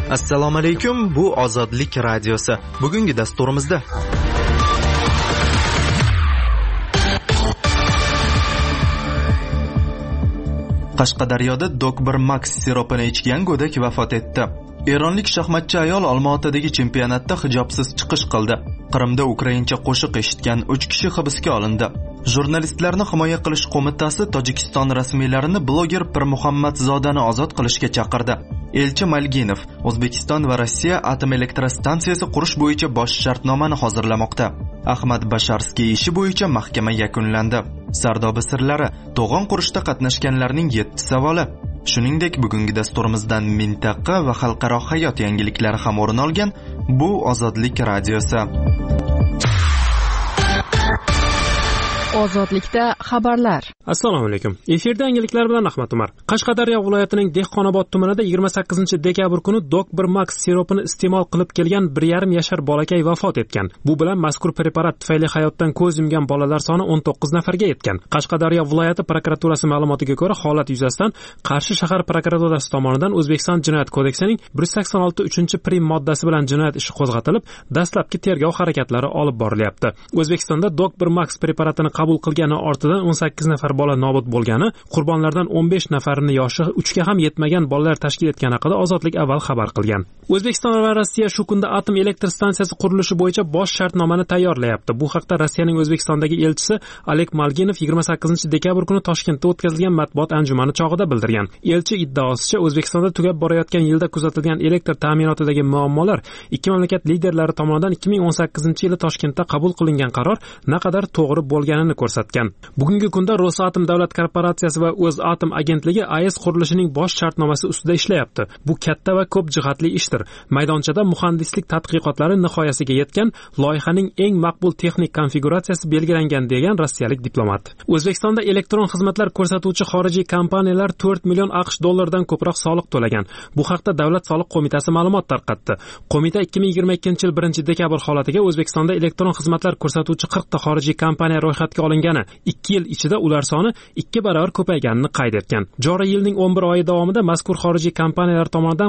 Assalomu alaykum, bu Ozodlik radiosi. Bugungi dasturimizda Qashqadaryoda Dok1 Max siropini ichgan go'dak vafot etdi. Eronlik shaxmatchi ayol Olmaotadagi chempionatda hijobsiz chiqish qildi. Qrimda ukraincha qo'shiq eshitgan 3 kishi hibsga olindi. Jurnalistlarni himoya qilish qo'mitasi Tojikiston rasmiylarini bloger Pirmuhammadzodani ozod qilishga chaqirdi. Elchi Malginov O'zbekiston va Rossiya atom elektrostansiyasi qurish bo'yicha bosh shartnomani hozirlamoqda. Ahmad Basharskiy ishi bo'yicha mahkama yakunlandi. Sardoba sirlari, to'g'on qurishda qatnashganlarning 7 savoli. Shuningdek, bugungi dasturimizdan mintaqa va xalqaro hayot yangiliklari ham o'rin olgan. Bu Ozodlik radiosi. Ozodlikda xabarlar. Assalomu alaykum. Efirda yangiliklar bilan Ahmad Umar. Qashqadaryo viloyatining Dehqonobod tumanida 28-dekabr kuni Dok1 Max siropini iste'mol qilib kelgan 1,5 yashar bolakay vafot etgan. Bu bilan mazkur preparat tufayli hayotdan ko'z yumgan bolalar soni 19 nafarga yetgan. Qashqadaryo viloyati prokuraturasi ma'lumotiga ko'ra, holat yuzasidan Qarshi shahar prokuraturasi tomonidan O'zbekiston Jinoyat kodeksining 186-3-prim moddasi bilan jinoyat ishi qo'zg'atilib, dastlabki tergov harakatlari olib borilyapti. O'zbekistonda Dok1 Max preparatini qabul qilgani ortidan 18 nafar bola nobud bo'lgani, qurbonlardan 15 nafarining yoshi 3 ga ham yetmagan bolalar tashkil etgani haqida Ozodlik avval xabar qilgan. O'zbekiston va Rossiya shu kunda atom elektr stansiyasi qurilishi bo'yicha bosh shartnomani tayyorlayapti. Bu haqda Rossiyaning O'zbekistondagi elchisi Oleg Malginov 28-dekabr kuni Toshkentda o'tkazilgan matbuot anjumani chog'ida bildirgan. Elchi iddaosicha, O'zbekistonda tugab borayotgan yilda kuzatilgan elektr ta'minotidagi muammolar ikki mamlakat liderlari tomonidan 2018-yili Toshkentda qabul qilingan qaror naqadar to'g'ri bo'lganini ko'rsatgan. Bugungi kunda Rosatom davlat korporatsiyasi va O'zatom agentligi AES qurilishining bosh shartnomasi ustida ishlayapti. Bu katta va ko'p jihatli ishdir. Maydonchada muhandislik tadqiqotlari nihoyasiga yetgan, loyihaning eng maqbul texnik konfiguratsiyasi belgilangan, degan rossiyalik diplomat. O'zbekistonda elektron xizmatlar ko'rsatuvchi xorijiy kompaniyalar 4 million AQSh dollaridan ko'proq soliq to'lagan. Bu haqda Davlat soliq qo'mitasi ma'lumot tarqatdi. Qo'mita 2022-yil 1-dekabr holatiga O'zbekistonda elektron xizmatlar ko'rsatuvchi 40 ta xorijiy kompaniya ro'yxatga olingani, 2 yil ichida ular soni 2 barobar ko'payganini qayd etgan. Joriy yilning 11 oyi davomida mazkur xorijiy kompaniyalar tomonidan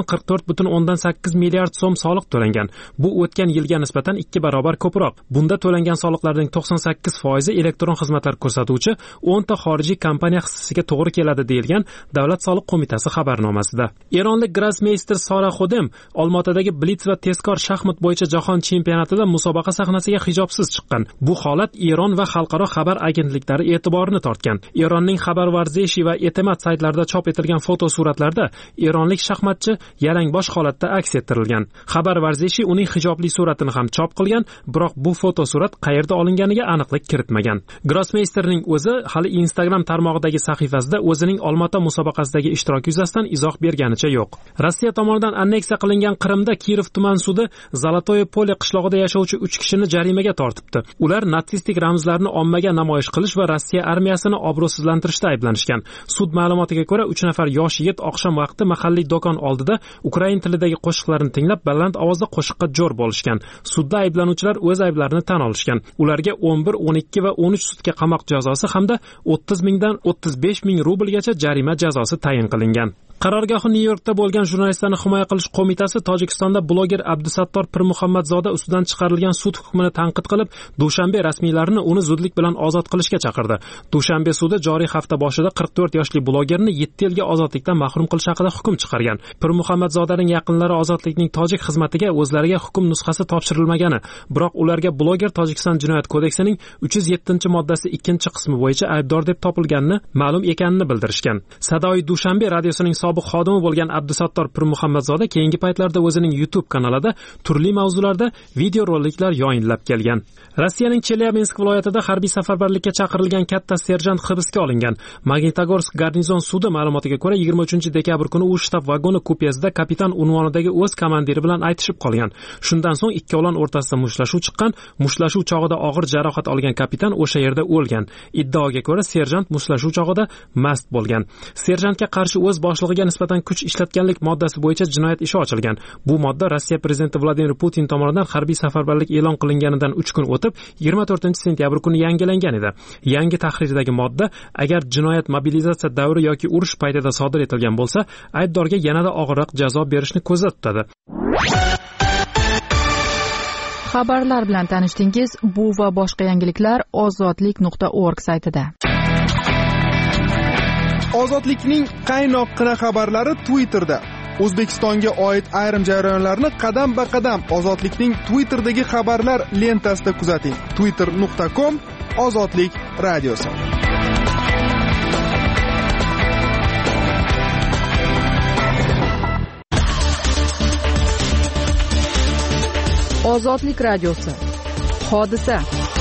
44,8 milliard so'm soliq to'langan. Bu o'tgan yilga nisbatan 2 barobar ko'proq. Bunda to'langan soliqlarning 98% elektron xizmatlar ko'rsatuvchi 10 ta xorijiy kompaniya hissasiga to'g'ri keladi, deyilgan Davlat soliq qo'mitasi xabarnomasida. Eronlik grossmeyster Sora Xodem Olmaotadagi blitz va tezkor shaxmat bo'yicha jahon chempionatida musobaqa sahnasiga hijobsiz chiqqan. Bu holat Eron va xalqaro xabar agentliklari e'tiborini tortgan. Eronning Xabar Varzeshi va Etemat saytlarida chop etilgan fotosuratlarda eronlik shaxmatchi yalangbosh holatda aks ettirilgan. Xabar Varzeshi uning hijobli suratini ham chop qilgan, biroq bu fotosurat qayerda olinganiga aniqlik kiritmagan. Grossmeysterning o'zi hali Instagram tarmog'idagi sahifasida o'zining Olmaota musobaqasidagi ishtiroki yuzasidan izoh berganicha yo'q. Rossiya tomonidan anneksiya qilingan Qrimda Kiyev tuman sudi Zolotoye Pole qishlog'ida yashovchi 3 kishini jarimaga tortibdi. Ular natsistik ramzlarni ommaga namoyish qilish va Rossiya armiyasini obro'sizlantirishda ayblanishgan. Sud ma'lumotiga ko'ra, 3 nafar yosh yigit oqshom vaqti mahalliy do'kon oldida ukrain tilidagi qo'shiqlarni tinglab, baland ovozda qo'shiqqa jo'r bo'lishgan. Sudda ayblanuvchilar o'z ayblarini tan olishgan. Ularga 11, 12 va 13 sutka qamoq jazosi hamda 30 mingdan 35 ming rublgacha jarima jazosi tayin qilingan. Qarorgohi Nyu-Yorkda bo'lgan jurnalistlarni himoya qilish qo'mitasi Tojikistonda bloger Abdusattor Pirmuhammadzoda ustidan chiqarilgan sud hukmini tanqid qilib, Dushanbe rasmiylarini uni zudlik bilan ozod qilishga chaqirdi. Dushanbe sudi joriy hafta boshida 44 yoshli blogerni 7 yilga ozodlikdan mahrum qilish haqida hukm chiqargan. Pirmuhammadzodaning yaqinlari ozodlikning tojik xizmatiga o'zlariga hukm nusxasi topshirilmagani, biroq ularga bloger Tojikiston Jinoyat kodeksining 307-moddasi 2-qismi bo'yicha aybdor deb topilganini ma'lum ekanini bildirishgan. Sadoy Dushanbe radiosining sobiq xodimi bo'lgan Abdusattor Pirmuhammadzoda keyingi paytlarda o'zining YouTube kanalida turli mavzularda video roliklar yayinlab kelgan. Rossiyaning Chelyabinsk viloyatida harbiy safarbarlikka chaqirilgan katta serjant hibsga olingan. Magnitogorsk garnizon sudi ma'lumotiga ko'ra, 23-dekabr kuni u shtab vagoni kupesida kapitan unvonidagi o'z komandiri bilan aytishib qolgan. Shundan so'ng ikkovlon o'rtasida mushtlashuv chiqqan. Mushtlashuv chog'ida og'ir jarohat olgan kapitan o'sha yerda o'lgan. Iddaoga ko'ra, serjant mushtlashuv chog'ida mast bo'lgan. Serjantga qarshi o'z boshlig'iga aybdorga nisbatan kuch ishlatganlik moddasi bo'yicha jinoyat ishi ochilgan. Bu modda Rossiya prezidenti Vladimir Putin tomonidan harbiy safarbarlik e'lon qilinganidan 3 kun o'tib 24-sentyabr kuni yangilangan edi. Yangi tahrirdagi modda agar jinoyat mobilizatsiya davri yoki urush paytida sodir etilgan bo'lsa, aybdorga yanada og'irroq jazo berishni ko'zda tutadi. Xabarlar bilan tanishdingiz. Bu va boshqa yangiliklar ozodlik.org saytida. Ozodlikning qaynoqqina xabarlari Twitterda. O'zbekistonga oid ayrim jarayonlarni qadam-ba-qadam Ozodlikning Twitter'dagi xabarlar lentasida kuzating. twitter.com Ozodlik radiosi. Ozodlik radiosi. Hodisa.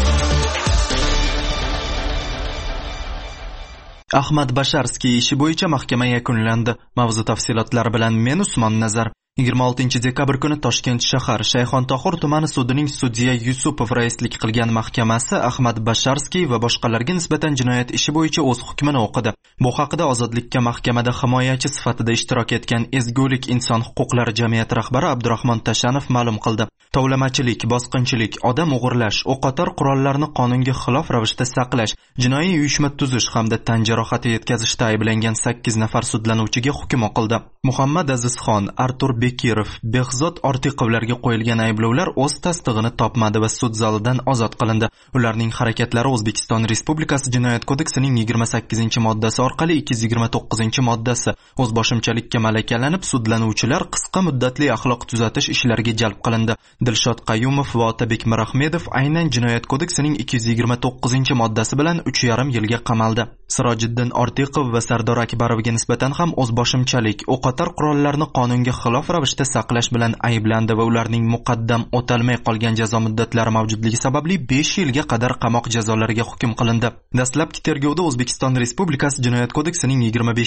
Ahmad Basharskiy ishi bo'yicha mahkama yakunlandi. Mavzu tafsilotlari bilan men Usmon Nazar. 26-dekabr kuni Toshkent shahar Shayxontohur tumani sudining sudya Yusupov raislik qilgan mahkamasi Ahmad Basharskiy va boshqalarga nisbatan jinoyat ishi bo'yicha o'z hukmini o'qidi. Bu haqida Ozodlikka mahkamada himoyachi sifatida ishtirok etgan Ezgulik inson huquqlari jamiyati rahbari Abdurahmon Tashanov ma'lum qildi. Tovlamachilik, bosqinchilik, odam o'g'irlash, o'qotar qurollarni qonunga xilof ravishda saqlash, jinoiy uyushma tuzish hamda tan jarohati yetkazishda ayblangan 8 nafar sudlanuvchiga hukm o'qildi. Muhammad Azizxon, Artur Bekirov, Behzod Ortiqovlarga qo'yilgan ayblovlar o'z tasdig'ini topmadi va sud zalidan ozod qilindi. Ularning harakatlari O'zbekiston Respublikasi Jinoyat kodeksining 28-moddasi orqali 229-moddasi o'zboshimchalikka malakalanib, sudlanuvchilar qisqa muddatli axloq tuzatish ishlariga jalb qilindi. Dilshod Qayumov va Otabek Mirahmedov aynan Jinoyat kodeksining 229-moddasi bilan 3,5 yilga qamaldi. Sirojiddin Ortiqov va Sardor Akbarovga nisbatan ham o'zboshimchalik, o'qotar qurollarni qonunga xilof ravishda saqlash bilan ayblandi va ularning muqaddam o'talmay qolgan jazo muddatlari mavjudligi sababli 5 yilga qadar qamoq jazolariga hukm qilindi. Dastlabki tergovda O'zbekiston Respublikasi Jinoyat kodeksining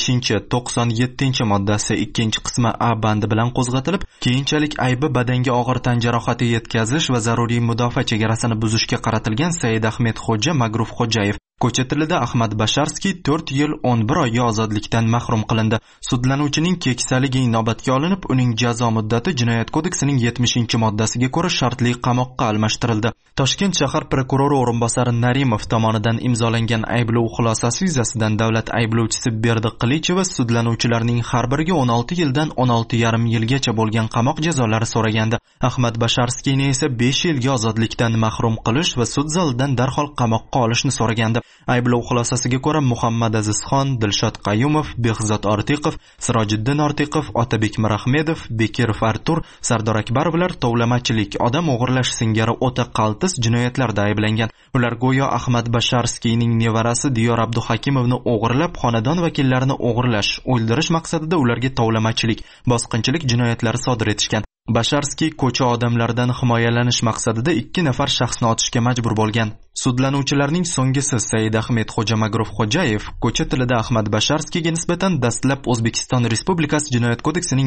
25-97-moddasi 2-qismi A bandi bilan qo'zg'atilib, keyinchalik aybi badanga og'ir tan jarohati yetkazish va zaruriy mudofaa chegarasini buzishga qaratilgan Said Ahmed Xo'ja Magruf Xo'jayev ko'cha tilida Ahmad Basharskiy 4 yil 11 oyga ozodlikdan mahrum qilindi. Sudlanuvchining keksaligi inobatga olinib, uning jazo muddati Jinoyat kodeksining 70-moddasiga ko'ra shartli qamoqqa almashtirildi. Toshkent shahar prokurori o'rinbosari Narimov tomonidan imzolangan ayblov xulosasi yuzasidan davlat ayblovchisi Berdiq Qilicheva sudlanuvchilarning har biriga 16 yildan 16,5 yilgacha bo'lgan qamoq jazolari so'ragandi. Ahmad Basharskiyni esa 5 yilga ozodlikdan mahrum qilish va sud zalidan darhol qamoqqa olishni so'ragandi. Ayblov xulosasiga ko'ra Muhammad Azizxon, Dilshod Qayumov, Behzod Ortiqov, Sirojiddin Ortiqov, Otabek Mirahmedov, Bekirov Artur, Sardor Akbarovlar tovlamachilik, odam o'g'irlash singari o'ta qaltis jinoyatlarda ayblangan. Ular go'yo Ahmad Basharskiyning nevarasi Diyor Abduhakimovni o'g'irlab, xonadon vakillarini o'g'irlash, o'ldirish maqsadida ularga tovlamachilik, bosqinchilik jinoyatlari sodir etishgan. Basharskiy ko'cha odamlardan himoyalanish maqsadida 2 nafar shaxsni otishga majbur bo'lgan. Sudlanuvchilarning so'nggisi Said Ahmed Xo'ja Magruf Xo'jayev ko'cha tilida Ahmad Basharskiyga nisbatan dastlab O'zbekiston Respublikasi Jinoyat kodeksining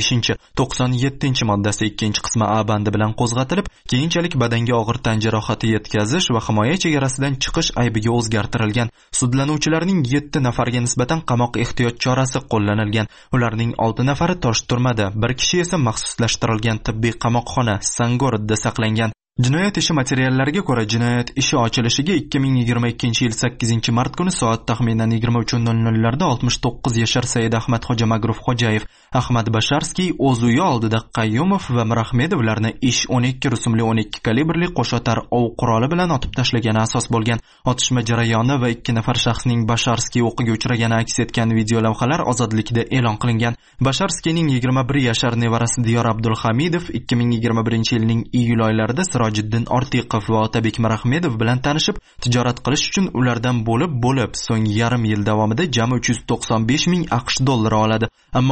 25-97-moddasi 2-qismi A bandi bilan qo'zg'atilib, keyinchalik badanga og'ir tan jarohati yetkazish va himoya chegarasidan chiqish aybiga o'zgartirilgan. Sudlanuvchilarning 7 nafariga nisbatan qamoq ehtiyot chorasi qo'llanilgan. Ularning 6 nafari Tosh turmada, bir kishi esa maxsuslashtirilgan tibbiy qamoqxona Sangorodda saqlangan. Jinoyat ishi materiallariga ko'ra, jinoyat ishi ochilishiga 2022-yil 8-mart kuni soat taxminan 23:00 larda 69 yashar Said Ahmad Xo'ja Magruf Xo'jayev, Ahmad Basharskiy o'z uyi oldida Qayyumov va Mirahmedovlarni ish 12 rusumli 12 kalibrli qo'shotar ov quroli bilan otib tashlagani asos bo'lgan. Otishma jarayoni va 2 nafar shaxsning Basharskiy o'qiga uchragani aks etgan video lavhalar Ozodlikda e'lon qilingan. Basharskiyning 21 yashar nevarasi Diyor Abdulhamidov 2021-yilning iyul oylarida Sirojiddin Ortiqov va Otabek Mirahmedov bilan tanishib, tijorat qilish uchun ulardan bo'lib, so'ng yarim yil davomida jami 395 ming AQSh dollari oladi. Ammo pulni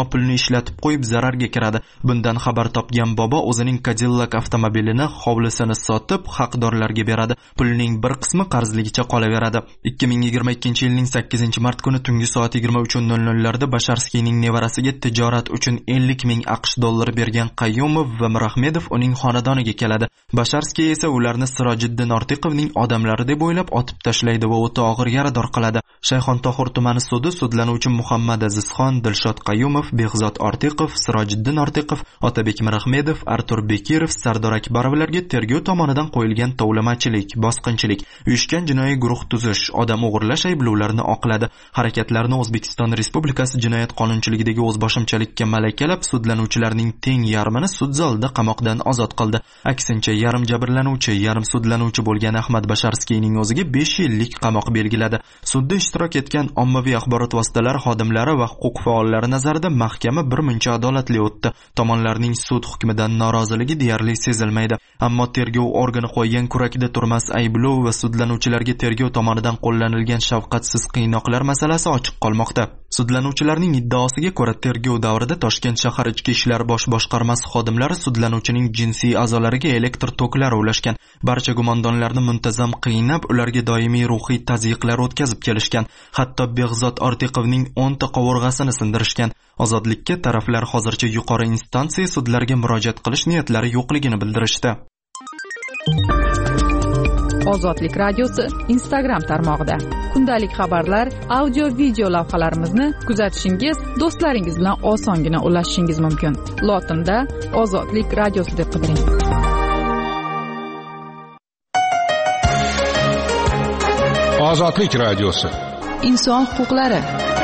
ishlatib qo'yib zararga kiradi. Bundan xabar topgan bobo o'zining Cadillac avtomobilini hovlisini sotib haqdorlarga beradi. Pulning bir qismi qarzligicha qolaveradi. 2022-yilning 8-mart kuni tungi soat 23:00larda Basharskiyning nevarasiga tijorat uchun 50 ming AQSh dollari bergan Qayyumov va Mirahmedov uning xonadoniga keladi. Basharskiy esa ularni Sirojiddin Ortiqovning odamlari deb o'ylab otib tashlaydi va o'ta og'ir yarador qiladi. Shayxontohur tumani sudi sudlanuvchi Muhammad Azizxon, Dilshod Qayyumov, Behzod Ortiqov, Sirojiddin Ortiqov, Otabek Mirahmedov, Artur Bekirov, Sardor Akbarovlarga tergov tomonidan qo'yilgan tovlamachilik, bosqinchilik, uyushgan jinoiy guruh tuzish, odam o'g'irlash ayblovlarini oqladi. Harakatlarni O'zbekiston Respublikasi jinoyat qonunchiligidagi o'zboshimchalikka malakalab, sudlanuvchilarning teng yarmini sud zalida qamoqdan ozod qildi. Aksincha, yarim jabrlanuvchi, yarim sudlanuvchi bo'lgan Ahmad Basharskiyning o'ziga 5 yillik qamoq belgiladi. Sudda ishtirok etgan ommaviy axborot vositalari xodimlari va huquq faollari nazarida mahkama birmuncha adolatli o'tdi. Tomonlarning sud hukmidan noroziligi deyarli sezilmaydi. Ammo tergov organi qo'ygan kurakda turmas ayblov va sudlanuvchilarga tergov tomonidan qo'llanilgan shafqatsiz qiynoqlar masalasi ochiq qolmoqda. Sudlanuvchilarning iddaosiga ko'ra, tergov davrida Toshkent shahar ichki ishlar bosh boshqarmasi xodimlari sudlanuvchining jinsiy a'zolariga elektr toklar ulashgan. Barcha gumondonlarni muntazam qiynab, ularga doimiy ruhiy tazyiqlar o'tkazib kelishgan. Hatto Behzod Ortiqovning 10 ta qovurg'asini sindirishgan. Ozodlikka taraflar hozircha yuqori instansiya sudlarga murojaat qilish niyatlari yo'qligini bildirishdi. Ozodlik radiosi Instagram tarmog'ida kundalik xabarlar, audio, video lavhalarimizni kuzatishingiz, do'stlaringiz bilan osongina ulashishingiz mumkin. Lotinda Ozodlik radiosi deb qidiring. Ozodlik radiosi. Inson huquqlari.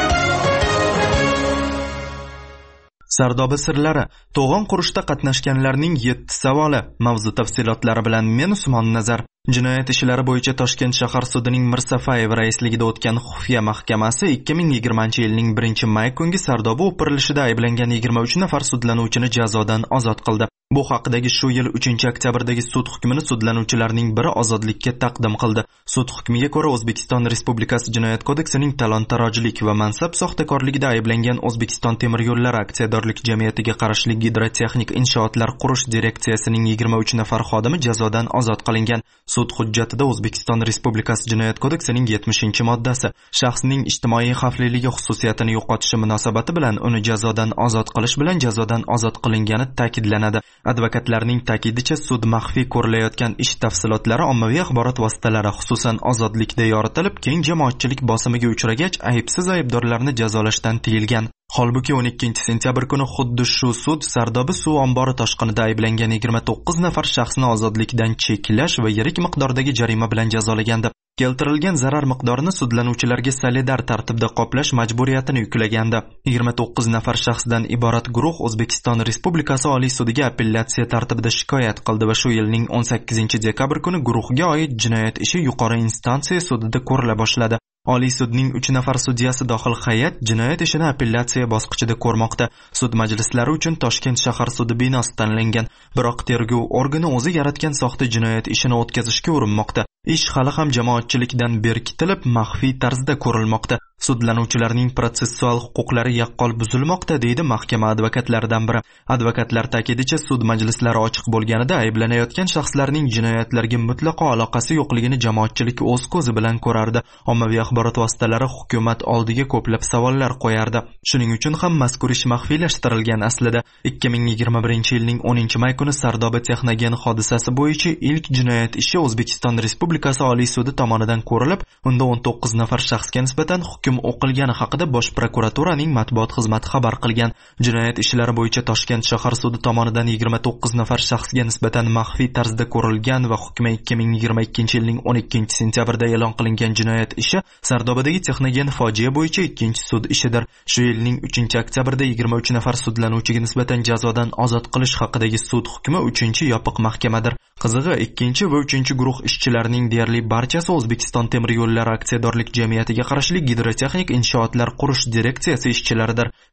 Sardoba sirlari, to'g'on qurishda qatnashganlarning 7 savoli. Mavzu tafsilotlari bilan men Usmon Nazar. Jinoyat ishlari bo'yicha Toshkent shahar sudining Mirsafayev raisligida o'tgan Xufiya mahkamasi 2020-yilning 1-may kungi Sardoba o'pirilishida ayblangan 23 nafar sudlanuvchini jazodan ozod qildi. Bu haqidagi shu yil 3-oktyabrdagi sud hukmini sudlanuvchilarning biri ozodlikka taqdim qildi. Sud hukmiga ko'ra O'zbekiston Respublikasi Jinoyat kodeksining talon-tarojlik va mansab soxtakorligida ayblangan O'zbekiston temir yo'llari aksiyadorlik jamiyatiga qarashli gidrotexnik inshootlar qurish direksiyasining 23 nafar xodimi jazodan ozod qilingan. Sud hujjatida O'zbekiston Respublikasi Jinoyat kodeksining 70-moddasi shaxsning ijtimoiy xavfliligi xususiyatini yo'qotishi munosabati bilan uni jazodan ozod qilish bilan jazodan ozod qilingani ta'kidlanadi. Advokatlarning ta'kidicha, sud maxfiy ko'rilayotgan ish tafsilotlari ommaviy axborot vositalari, xususan ozodlikda yoritilib, keng jamoatchilik bosimiga uchragach, aybsiz aybdorlarni jazolashdan tiyilgan. Holbuki 12-sentyabr kuni xuddi shu sud Sardoba suv ombori toshqinida ayblangan 29 nafar shaxsni ozodlikdan cheklash va yirik miqdordagi jarima bilan jazolagandi. Keltirilgan zarar miqdorini sudlanuvchilarga solidar tartibda qoplash majburiyatini yuklagandi. 29 nafar shaxsdan iborat guruh O'zbekiston Respublikasi Oliy sudiga apellyatsiya tartibida shikoyat qildi va shu yilning 18-dekabr kuni guruhga oid jinoyat ishi yuqori instansiya sudida ko'rila boshladi. Oliy sudning 3 nafar sudyasi dohil hay'at jinoyat ishini apellyatsiya bosqichida ko'rmoqda. Sud majlislari uchun Toshkent shahar sudi binosi tanlangan. Biroq tergov organi o'zi yaratgan soxta jinoyat ishini o'tkazishga urinmoqda. Ish hali ham jamoatchilikdan berkitilib, maxfiy tarzda ko'rilmoqda. Sudlanuvchilarning protsessual huquqlari yaqqol buzilmoqda, deydi mahkama advokatlaridan biri. Advokatlar ta'kidicha, sud majlislari ochiq bo'lganida ayblanayotgan shaxslarning jinoyatlarga mutlaqo aloqasi yo'qligini jamoatchilik o'z ko'zi bilan ko'rardi. Ommaviy axborot vositalari hukumat oldiga ko'plab savollar qo'yardi. Shuning uchun ham mazkur ish maxfiylashtirilgan aslida. 2021-yilning 10-may kuni Sardoba texnogen hodisasi bo'yicha ilk jinoyat ishi O'zbekiston Respublikasi Oliy sudi tomonidan ko'rilib, unda 19 nafar shaxsga nisbatan hukm o'qilgani haqida Bosh prokuraturaning matbuot xizmati xabar qilgan. Jinoyat ishlari bo'yicha Toshkent shahar sudi tomonidan 29 nafar shaxsga nisbatan maxfiy tarzda ko'rilgan va hukmi 2022-yilning 12-sentyabrda e'lon qilingan jinoyat ishi Sardobadagi texnogen fojia bo'yicha ikkinchi sud ishidir. Shu yilning 3-oktyabrda 23 nafar sudlanuvchiga nisbatan jazodan ozod qilish haqidagi sud hukmi 3-yopiq mahkamadir. Qizig'i, 2 va 3 guruh ishchilarining deyarli barchasi O'zbekiston temir yo'llari aksiyadorlik jamiyatiga qarashli gidrotexnik inshootlar qurish direksiyasi ishchilaridir.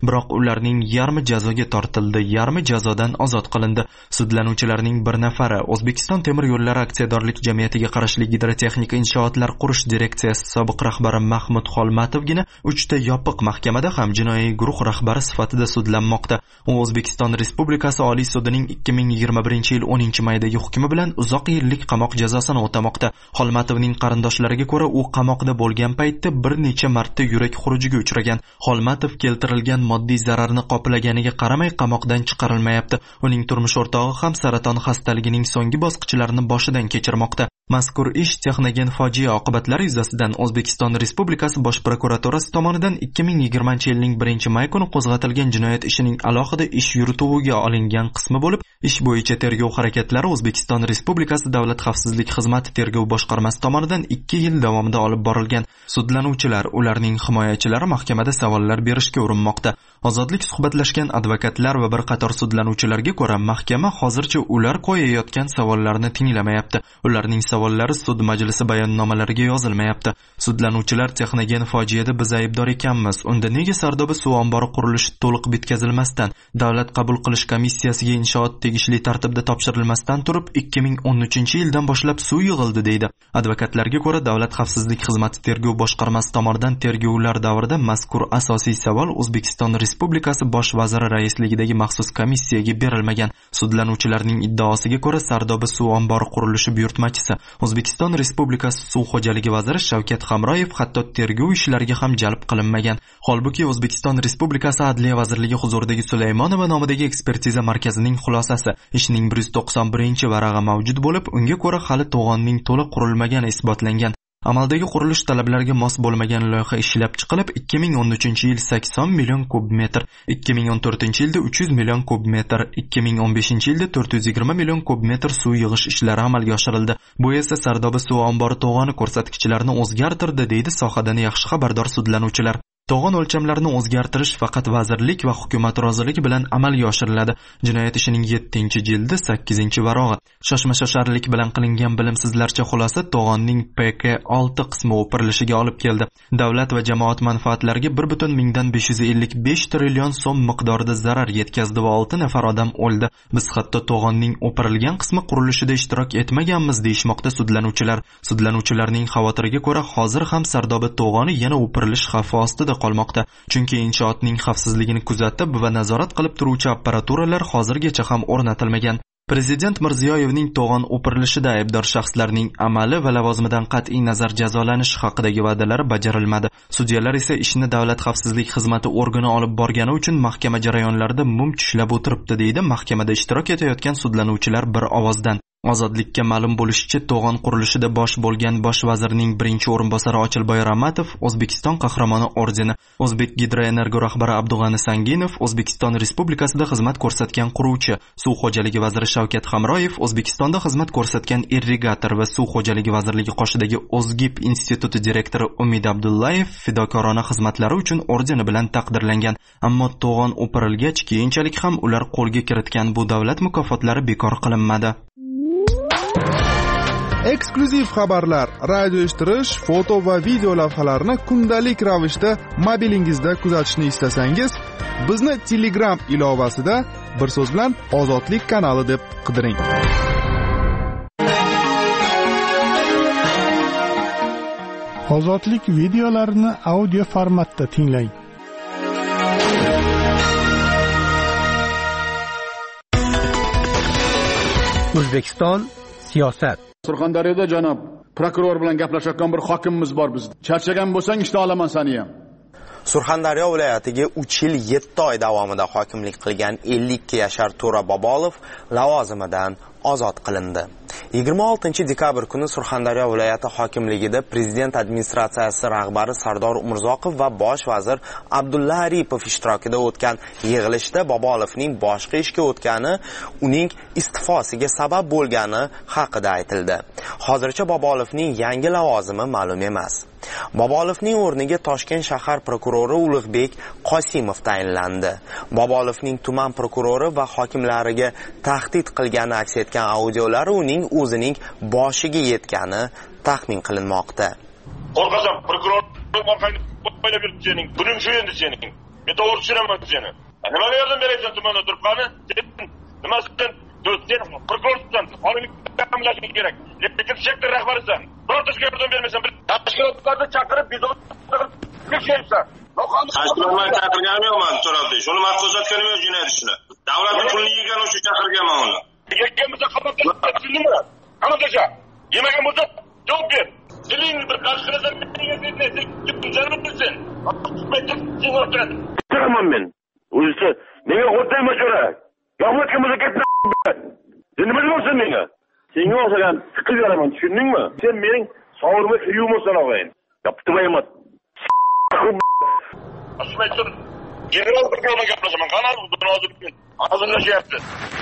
biroq ularning yarmi jazoga tortildi, yarmi jazodan ozod qilindi. Sudlanuvchilarning bir nafari O'zbekiston temir yo'llari aksiyadorlik jamiyatiga qarashli gidrotexnika inshootlar qurish direksiyasi sobiq rahbari Mahmud Xolmatovgina 3 ta yopiq mahkamada ham jinoiy guruh rahbari sifatida sudlanmoqda. U O'zbekiston Respublikasi Oliy sudining 2021-yil 10-maydagi hukmi bilan uzoq yillik qamoq jazosini o'tamoqda. Xolmatovning qarindoshlariga ko'ra, u qamoqda bo'lgan paytda bir necha marta yurak xurujiga uchragan. Xolmatov keltirilgan moddiy zararni qoplaganiga qaramay qamoqdan chiqarilmayapti. Uning turmush o'rtog'i ham saraton xastaligining so'nggi bosqichlarini boshidan kechirmoqda. Mazkur ish Texnogen fojia oqibatlari yuzasidan O'zbekiston Respublikasi Bosh prokuraturasi tomonidan 2020-yilning 1-may kuni qo'zg'atilgan jinoyat ishining alohida ish yurituviga olingan qismi bo'lib, ish bo'yicha tergov harakatlari O'zbekiston Respublikasi Davlat xavfsizlik xizmati tergov boshqarmasi tomonidan 2 yil davomida olib borilgan. Sudlanuvchilar, ularning himoyachilari mahkamada savollar berishga urinmoqda. Ozodlik suhbatlashgan advokatlar va bir qator sudlanuvchilarga ko'ra, mahkama hozircha ular qo'yayotgan savollarni tinglamayapti. Ularning savollari sud majlisi bayonnomalariga yozilmayapti. Sudlanuvchilar Texnogen fojiada biz aybdor ekanmiz. Unda nega Sardoba suv ombori qurilishi to'liq bitkazilmasdan, davlat qabul qilish komissiyasiga inshoot tegishli tartibda topshirilmasdan turib 2013-yildan boshlab suv yig'ildi deydi. Advokatlarga ko'ra, Davlat xavfsizlik xizmati tergov boshqarmasi tomonidan tergovlar davrida mazkur asosiy savol O'zbekiston Respublikasi Bosh vaziri raisligidagi maxsus komissiyaga berilmagan. Sudlanuvchilarning iddaosiga ko'ra, Sardoba suv ombori qurilishi buyurtmachisi O'zbekiston Respublikasi suv xo'jaligi vaziri Shavkat Hamroyev hatto tergov ishlariga ham jalb qilinmagan. Holbuki O'zbekiston Respublikasi Adliya vazirligi huzuridagi Sulaymonova nomidagi ekspertiza markazining xulosasi ishning 191-varag'i mavjud bo'lib, unga ko'ra hali to'g'onning to'liq qurilmagani isbotlangan. Amaldagi qurilish talablariga mos bo'lmagan loyiha ishlab chiqilib, 2013-yil 80 million kub metr, 2014-yilda 300 million kub metr, 2015-yilda 420 million kub metr suv yig'ish ishlari amalga oshirildi. Bu esa Sardoba suv ombori to'g'oni ko'rsatkichlarini o'zgartirdi, deydi sohadan yaxshi xabardor sudlanuvchilar. To'g'on o'lchamlarini o'zgartirish faqat vazirlik va hukumat roziligi bilan amalga oshiriladi. Jinoyat ishining 7-jildi 8-varog'i. Shoshma-shosharlik bilan qilingan bilimsizlarcha xulosa to'g'onning PK6 qismi o'pirilishiga olib keldi. Davlat va jamoat manfaatlariga 1,555 trillion so'm miqdorida zarar yetkazdi va 6 nafar odam o'ldi. Biz hatto to'g'onning o'pirilgan qismi qurilishida ishtirok etmaganmiz, deyishmoqda sudlanuvchilar. Sudlanuvchilarning xavotiriga ko'ra, hozir ham Sardoba to'g'oni yana o'pirilish xavfi ostida qolmoqda. Chunki inshootning xavfsizligini kuzatib va nazorat qilib turuvchi apparaturalar hozirgacha ham o'rnatilmagan. Prezident Mirziyoyevning to'g'on o'pirilishida aybdor shaxslarning amali va lavozimidan qat'iy nazar jazolanishi haqidagi va'dalari bajarilmadi. Sudyalar esa ishni Davlat xavfsizlik xizmati organi olib borgani uchun mahkama jarayonlarida mum tishlab o'tiribdi, deydi mahkamada ishtirok etayotgan sudlanuvchilar bir ovozdan. Ozodlikka ma'lum bo'lishicha, to'g'on qurilishida bosh bo'lgan bosh vazirning birinchi o'rinbosari Ochilboy Ramatov O'zbekiston qahramoni ordeni, O'zbek Gidroenergo rahbari Abdug'ani Sanginov O'zbekiston Respublikasida xizmat ko'rsatgan quruvchi, Suv xo'jaligi vaziri Shavkat Hamroyev O'zbekistonda xizmat ko'rsatgan irrigator va Suv xo'jaligi vazirligi qoshidagi O'zgib instituti direktori Umid Abdullayev fidokorona xizmatlari uchun ordeni bilan taqdirlangan. Ammo to'g'on o'pirilgach, keyinchalik ham ular qo'lga kiritgan bu davlat mukofotlari bekor qilinmadi. Eksklyuziv xabarlar, radio eshittirish, foto va video lavhalarni kundalik ravishda mobilingizda kuzatishni istasangiz, bizni Telegram ilovasida bir so'z bilan Ozodlik kanali deb qidiring. Ozodlik videolarini audio formatda tinglang. O'zbekiston siyosat. Surxondaryoda janob prokuror bilan gaplashayotgan bir hokimimiz bor bizda. Charchagan bo'lsang ishda olaman seni ham. Surxondaryo viloyatiga 3 yil 7 oy davomida hokimlik qilgan 52 yashar To'ra Bobolov lavozimidan ozod qilindi. 26 dekabr kuni Surxondaryo viloyati hokimligida prezident administratsiyasi rahbari Sardor Umurzoqov va bosh vazir Abdulla Aripov ishtirokida o'tgan yig'ilishda Bobolovning boshqa ishga o'tgani, uning iste'fosiga sabab bo'lgani haqida aytildi. Hozircha Bobolovning yangi lavozimi ma'lum emas. Bobolovning o'rniga Toshkent shahar prokurori Ulug'bek Qosimov tayinlandi. Bobolovning tuman prokurori va hokimlariga tahdid qilgani aks etgan audiolari uning o'zining boshiga yetgani taxmin qilinmoqda. Qo'rqasan, prokuror orqangni qo'ylab yuribdi sening. Buning shu endi sening. Men to'g'ri tushiraman seni. Nimaga yordam beraysan tumanda turib qani? Nimasidan sen prokurorsan, qonunchilikni ta'minlash kerak. Lekin sektor rahbarisan. Birortasiga yordam bermaysan, tashkilotlarni chaqirib tekshiribsan. Tashkilotlarni chaqirganim yo'qman, so'rabdi. Shuni mahfuzatganim yo'q jinoyat ishini. Davlatning pulini yegan o'sha chaqirganman uni. Yegan bo'lsa qamoqqa qamoqqa. Yemagan bo'lsa javob ber. Sening bir qarshılasan Tamam men. O'zi nega o'tayman so'ra? Yo'qmi kimga ketdi? Nima bo'lsin menga? Senga o'xshagan tiqib beraman, tushundingmi? Sen mening sovurma kuyumosan og'ayin. Gapirmayman. Asmaysan. General bir bilan gaplashaman. Qani hozir hazırlashyapti.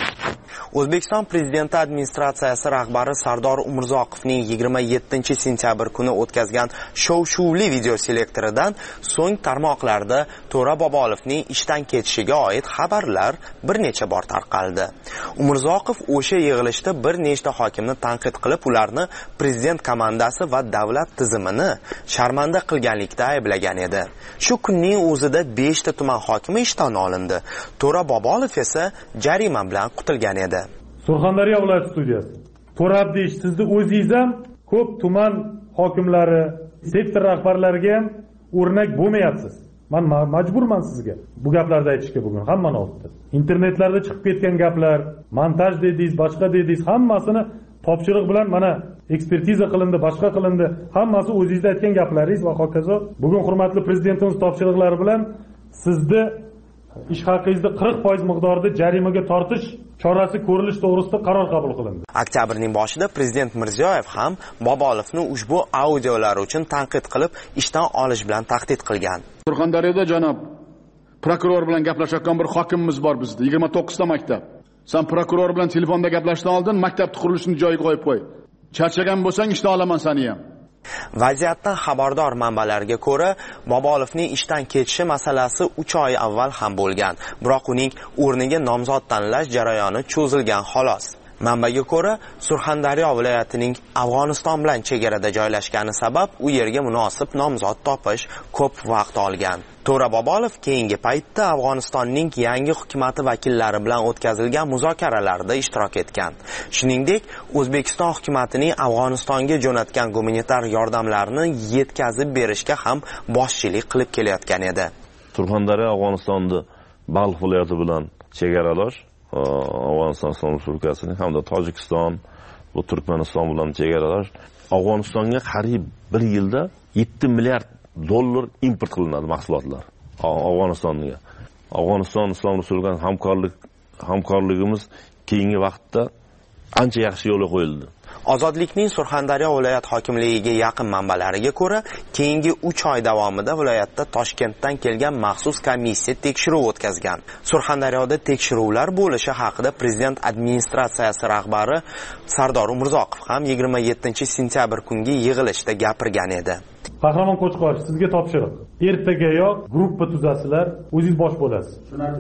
O'zbekiston Prezidenti administratsiyasi rahbari Sardor Umurzoqovning 27-sentyabr kuni o'tkazgan shov-shuvli video selektoridan so'ng tarmoqlarda To'ra Bobolovning ishdan ketishiga oid xabarlar bir necha bor tarqaldi. Umurzoqov o'sha yig'ilishda bir nechta hokimni tanqid qilib, ularni prezident komandasi va davlat tizimini sharmanda qilganlikda ayblagan edi. Shu kunning o'zida 5 ta tuman hokimi ishdan olindi. To'ra Bobolov esa jarima bilan qutilgan edi. Surxondaryo viloyat studiyasi. To'rabdi sizni o'zingiz ham ko'p tuman hokimlari, sektor rahbarlariga ham o'rnak bo'lmayapsiz. Men majburman sizga bu gaplarni aytishga bugun hammani oldida. Internetlarda chiqib ketgan gaplar, montaj dedingiz, boshqa dedingiz, hammasini topshiriq bilan mana ekspertiza qilindi, boshqa qilindi. Hammasi o'zingizda aytgan gaplaringiz va hokazo. Bugun hurmatli prezidentimiz topshiriqlari bilan sizni ish haqingizda 40% miqdorida jarimaga tortish chorasi ko'rilish to'g'risida qaror qabul qilindi. Oktyabrning boshida prezident Mirziyoyev ham Bobolovni ushbu audiolari uchun tanqid qilib, ishdan olish bilan tahdid qilgan. Surxondaryoda janob prokuror bilan gaplashayotgan bir hokimimiz bor bizda, 29 ta maktab. Sen prokuror bilan telefonda gaplashdan oldin maktabni qurilishini joyiga qo'yib qo'y. Charchagan bo'lsang ishdan olaman seni ham. Vaziyatdan xabardor manbalarga ko'ra, Bobolovning ishdan ketishi masalasi 3 oy avval ham bo'lgan, biroq uning o'rniga nomzod tanlash jarayoni cho'zilgan xolos. Manbaga ko'ra, Surxondaryo viloyatining Afg'oniston bilan chegarada joylashgani sabab u yerga munosib nomzod topish ko'p vaqt olgan. To'ra Bobolov keyingi paytda Afg'onistonning yangi hukumatı vakillari bilan o'tkazilgan muzokaralarda ishtirok etgan. Shuningdek, O'zbekiston hukumatining Afg'onistonga jo'natgan gumanitar yordamlarini yetkazib berishga ham boshchilik qilib kelayotgan edi. Surxondaryo Afg'onistonda Balx viloyati bilan chegaralar, Afg'oniston Respublikasining hamda Tojikiston, bu Turkmaniston bilan chegaralar. Afg'onistonga qariyb 1 yilda 7 milliard dollar import qilinadi mahsulotlar Afg'onistonga. Afg'oniston Islom Respublikasi hamkorligimiz keyingi vaqtda ancha yaxshi yo'lga qo'yildi. Ozodlikning Surxondaryo viloyat hokimligiga yaqin manbalariga ko'ra, keyingi 3 oy davomida viloyatda Toshkentdan kelgan maxsus komissiya tekshiruv o'tkazgan. Surxondaryoda tekshiruvlar bo'lishi haqida prezident administratsiyasi rahbari Sardor Umurzoqov ham 27-sentyabr kungi yig'ilishda gapirgan edi. Qahramon Qo'chqor, sizga topshiriq. Ertagayoq gruppa tuzasizlar, o'zingiz bosh bo'lasiz.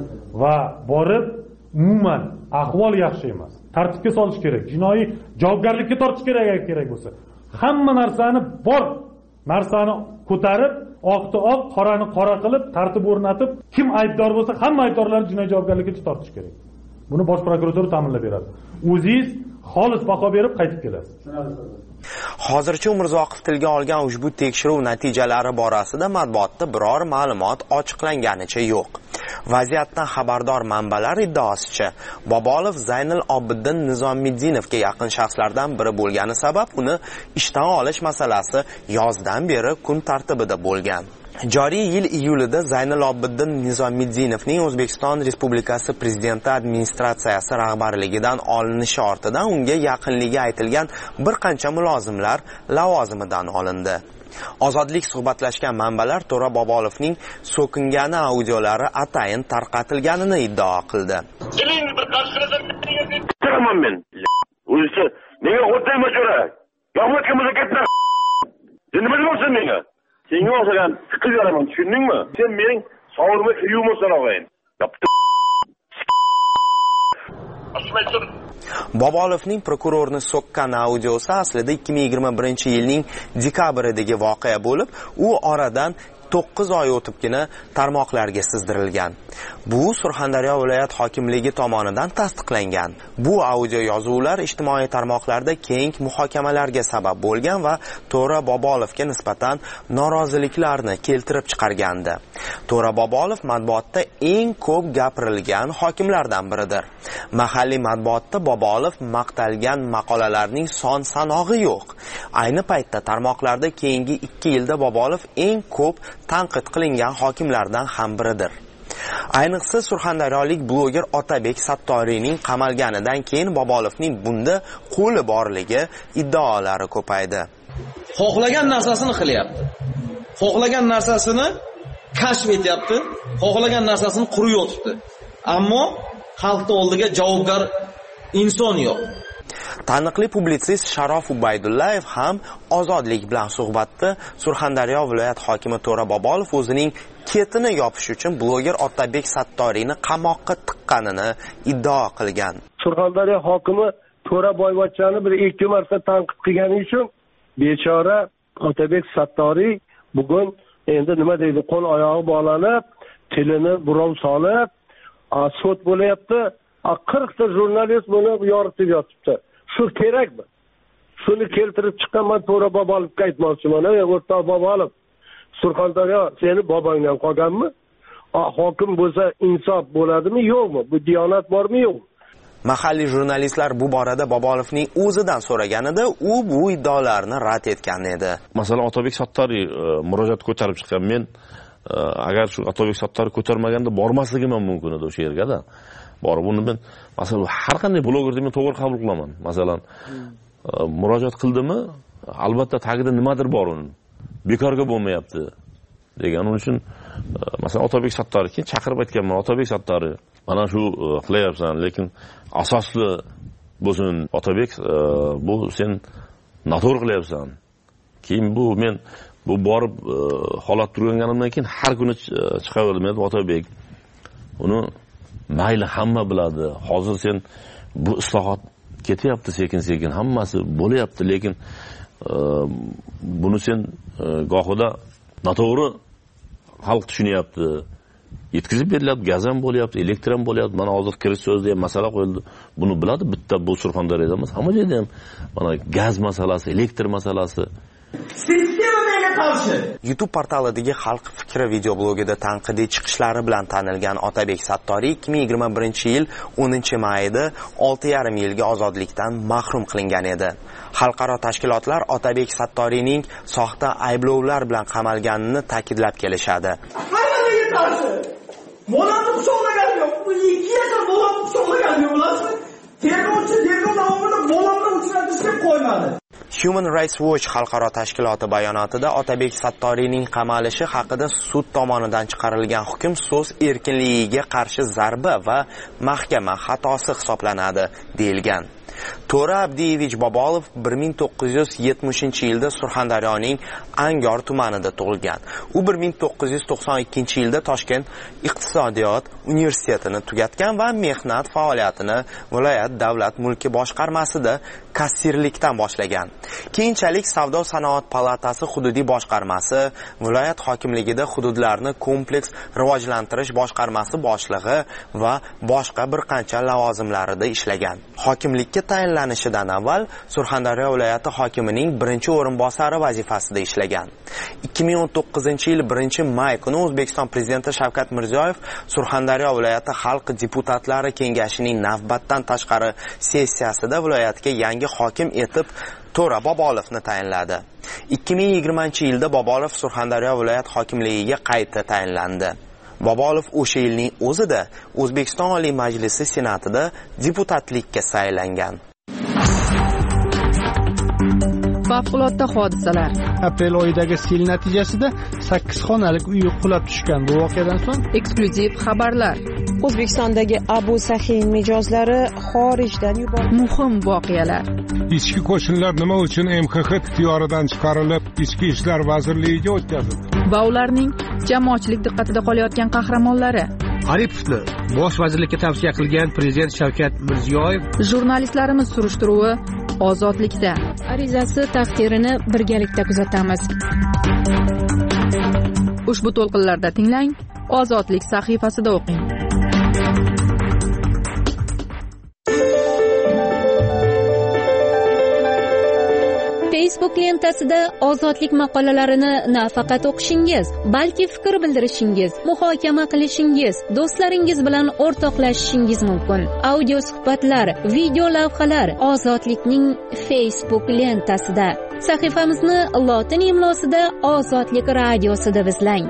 Va borib, umuman ahvol yaxshi emas. Tartibga solish kerak, jinoiy javobgarlikka tortish kerak bo'lsa. Hamma narsani ko'tarib, oqni oq, qorani qora qilib, tartib o'rnatib, kim aybdor bo'lsa, hamma aybdorlarni jinoiy javobgarlikka tortish kerak. Buni bosh prokuratura ta'minlab beradi. O'zingiz xolis baho berib qaytib kelasiz. Hozircha Umurzoqov tilga olgan ushbu tekshiruv natijalari borasida matbuotda biror ma'lumot ochiqlanganicha yo'q. Vaziyatdan xabardor manbalar iddaosicha, Bobolov Zaynul Obiddin Nizomiddinovga yaqin shaxslardan biri bo'lgani sabab uni ishdan olish masalasi yozdan beri kun tartibida bo'lgan. Joriy yil iyulida Zaynul Obiddin Nizomiddinovning O'zbekiston Respublikasi Prezidenti administratsiyasi rahbarligidan olinishi ortidan unga yaqinligi aytilgan bir qancha mulozimlar lavozimidan olindi. Ozodlik suhbatlashgan manbalar To'ra Bobolovning so'kingani audiolari atayin tarqatilganini iddao qildi. Sening bir qarshılasan men. O'zi nega o'tayman so'ra? Yo'qmi kimga ketdi? Nima bo'lsin menga? Senga o'xshagan tiqib beraman, tushundingmi? Sen mening sovurma kuyumosan og'ayin. Asmaysan. Bobolovning prokurorni so'kkan audiosi aslida 2021-yilning dekabridagi voqea bo'lib, u oradan 9 oy o'tibgina tarmoqlarga sizdirilgan. Bu Surxondaryo viloyat hokimligi tomonidan tasdiqlangan. Bu audio yozuvlar ijtimoiy tarmoqlarda keng muhokamalarga sabab bo'lgan va To'ra Bobolovga nisbatan noroziliklarni keltirib chiqargandi. To'ra Bobolov matbuotda eng ko'p gapirilgan hokimlardan biridir. Mahalliy matbuotda Bobolov maqtalgan maqolalarning son-sanog'i yo'q. Ayni paytda tarmoqlarda keyingi 2 yilda Bobolov eng ko'p tanqid qilingan hokimlardan ham biridir. Ayniqsa surxondaryolik bloger Otabek Sattoriyning qamalganidan keyin Bobolovning bunda qo'li borligi iddaolari ko'paydi. Xohlagan narsasini qilyapti. Xohlagan narsasini kashf etyapti. Xohlagan narsasini qurib yotibdi. Ammo xalqning oldiga javobgar inson yo'q. Taniqli publitsist Sharof Ubaydullayev ham Ozodlik bilan suhbatda Surxondaryo viloyat hokimi To'ra Bobolov o'zining ketini yopish uchun bloger Otabek Sattoriyni qamoqqa tiqqanini iddao qilgan. Surxondaryo hokimi To'ra Boyvachchani bir 2 marta tanqid qilgani uchun bechora Otabek Sattoriy bugun endi nima deydi, qo'l oyog'i bog'lanib, tilini burov solib, sud bo'layapti. 40 ta jurnalist buni yoritib yotibdi. Shu kerakmi? Shuni keltirib chiqqanman To'ra Bobolovga aytmoqchiman. O'rtoq Bobolov, Surxondaryo seni bobongdan qolganmi? Hokim bo'lsa insof bo'ladimi, yo'qmi? Bu diyonat bormi, yo'qmi? Mahalliy jurnalistlar bu borada Bobolovning o'zidan so'raganida u bu iddaolarni rad etgan edi. Masalan, Otabek Sattoriy murojaat ko'tarib chiqqan. Men agar shu Otabek Sattoriy ko'tarmaganda bormasligim ham mumkin edi o'sha yerga-da. Borib uni men masalan har qanday blogerni men to'g'ri qabul qilaman. Masalan, murojaat qildimi, albatta tagida nimadir bor uning. Bekorga bo'lmayapti deganim uchun masalan Otabek Sattoriy keyin chaqirib aytganman, Otabek Sattoriy, mana shu qilyapsan, lekin asosli bo'lsin Otabek, bu sen noto'g'ri qilyapsan. Keyin men bu borib holat turganganimdan keyin har kuni chiqaverdim, Otabek. Uni mayli hamma biladi. Hozir sen bu islohot ketyapti sekin-sekin, hammasi bo'layapti, lekin buni sen gohida noto'g'ri xalq tushunyapti. Yetkazib berilyapti, gaz ham bo'lyapti, elektr ham bo'lyapti. Mana hozir kirish so'zida ham masala qo'yildi. Buni biladi, bitta bu Surxondaryoda emas, hamma joyda ham mana gaz masalasi, elektr masalasi. YouTube portalidagi Xalq fikri videoblogida tanqidiy chiqishlari bilan tanilgan Otabek Sattoriy 2021-yil 10-mayida 6,5 yilga ozodlikdan mahrum qilingan edi. Xalqaro tashkilotlar Otabek Sattoriyning soxta ayblovlar bilan qamalganini ta'kidlab kelishadi. Hammaga qarshi. Bolamni quchoqlagan yo'q. Bu 2 yashar bolamni quchoqlagan yo'q, bilasizmi? Tergovchi tergov davomida bolamni uchratishga qo'ymadi. Human Rights Watch xalqaro tashkiloti bayonotida Otabek Sattoriyning qamalishi haqida sud tomonidan chiqarilgan hukm so'z erkinligiga qarshi zarba va mahkama xatosi hisoblanadi deyilgan. To'ra Abdiyevich Bobolov 1970-yilda Surxondaryoning Angor tumanida tug'ilgan. U 1992-yilda Toshkent iqtisodiyot universitetini tugatgan va mehnat faoliyatini viloyat davlat mulki boshqarmasida kassirlikdan boshlagan. Keyinchalik Savdo-sanoat palatasi hududiy boshqarmasi, viloyat hokimligida hududlarni kompleks rivojlantirish boshqarmasi boshlig'i va boshqa bir qancha lavozimlarida ishlagan. Hokimlikka tayinlanishidan avval Surxondaryo viloyati hokimining birinchi o'rinbosari vazifasida ishlagan. 2019-yil 1-may kuni O'zbekiston prezidenti Shavkat Mirziyoyev Surxondaryo viloyati xalq deputatlari kengashining navbatdan tashqari sessiyasida viloyatga yangi hokim etib To'ra Bobolovni tayinladi. 2020-yilda Bobolov Surxondaryo viloyat hokimligiga qayta tayinlandi. Bobolov o'sha yilning o'zida O'zbekiston Oliy Majlisi Senatida deputatlikka saylangan. Favqulodda hodisalar. Aprel oyidagi sel natijasida 8 xonalik uy qulab tushgan. Bu voqeadan so'ng eksklyuziv xabarlar. O'zbekistondagi Abu Sahin mijozlari xorijdan yuborildi. Muhim voqealar. Ichki qo'shinlar nima uchun MXX ixtiyoridan chiqarilib, Ichki ishlar vazirligiga o'tkazildi? Va ularning jamoatchilik diqqatida qolayotgan qahramonlari. Aripovni bosh vazirlikka tavsiya qilgan prezident Shavkat Mirziyoyev. Jurnalistlarimiz surishtiruvi ozodlikda. Arizasi taqdirini birgalikda kuzatamiz. Ushbu to'lqinlarda tinglang, Ozodlik sahifasida o'qing. Facebook lentasida ozodlik maqolalarini nafaqat o'qishingiz, balki fikr bildirishingiz, muhokama qilishingiz, do'stlaringiz bilan o'rtoqlashishingiz mumkin. Audio suhbatlar, video lavhalar Ozodlikning Facebook lentasida. Sahifamizni lotin imlosida Ozodlik radiosi deb izlang.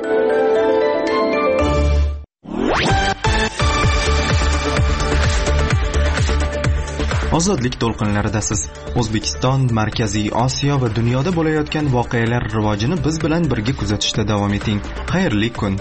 Ozodlik to'lqinlaridasiz. O'zbekiston, Markaziy Osiyo va dunyoda bo'layotgan voqealar rivojini biz bilan birga kuzatishda davom eting. Xayrli kun.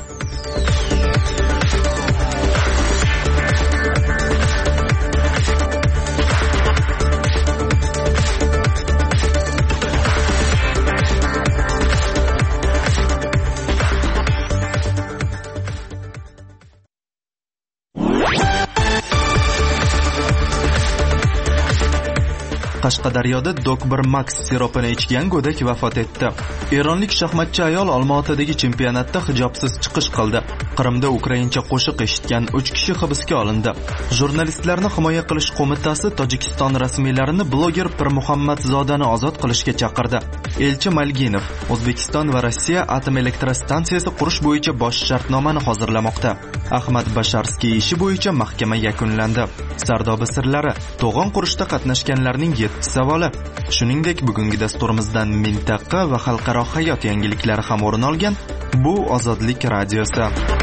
Qashqadaryoda Dokbir Max siropini ichgan go'dak vafot etdi. Eronlik shaxmatchi ayol Olmaotadagi chempionatda hijobsiz chiqish qildi. Qrimda ukraincha qo'shiq eshitgan 3 kishi hibsga olindi. Jurnalistlarni himoya qilish qo'mitasi Tojikiston rasmiylarini bloger Pirmuhammadzodani ozod qilishga chaqirdi. Elchi Malginov O'zbekiston va Rossiya atom elektrostansiyasi qurish bo'yicha bosh shartnomani hozirlamoqda. Ahmad Basharskiy ishi bo'yicha mahkama yakunlandi. Sardoba sirlari, to'g'on qurishda qatnashganlarning 7 savoli. Shuningdek, bugungi dasturimizdan mintaqa va xalqaro hayot yangiliklari ham o'rin olgan. Bu Ozodlik radiosi.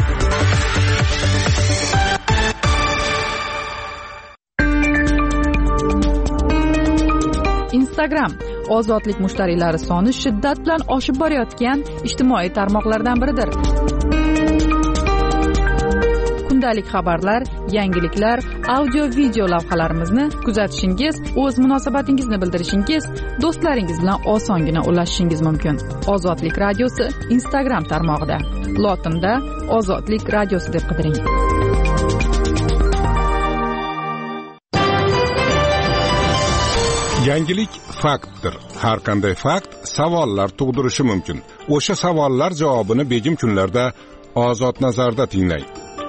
Instagram ozodlik mushtariylari soni shiddat bilan oshib borayotgan ijtimoiy tarmoqlardan biridir. Kundalik xabarlar, yangiliklar, audio video lavhalarimizni kuzatishingiz, o'z munosabatingizni bildirishingiz, do'stlaringiz bilan osongina ulashishingiz mumkin. Ozodlik radiosi Instagram tarmog'ida. Lotinda Ozodlik radiosi deb qidiring. Yangilik faktdir. Har qanday fakt savollar tug'dirishi mumkin. O'sha savollar javobini begim kunlarda Ozod nazarda tinglang.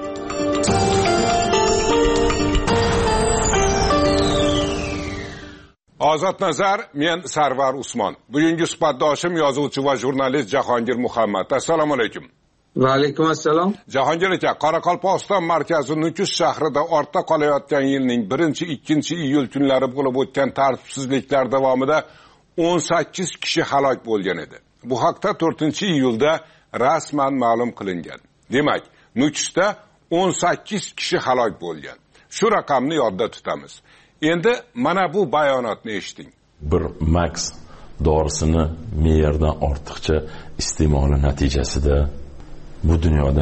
Ozod nazar, men Sarvar Usmon. Bugungi suhbatdoshim yozuvchi va jurnalist Jahongir Muhammad. Assalomu alaykum. Va alaykum assalom. Jahongir aka, Qoraqalpog'iston markazi Nukus shahrida ortda qolayotgan yilning 1-2 iyul kunlari bo'lib o'tgan tartibsizliklar davomida 18 kishi halok bo'lgan edi. Bu haqda 4-iyulda rasman ma'lum qilingan. Demak, Nukusda 18 kishi halok bo'lgan. Shu raqamni yodda tutamiz. Endi mana bu bayonotni eshiting. Bir Max dorisini me'yordan ortiqcha iste'moli natijasida bu dunyoda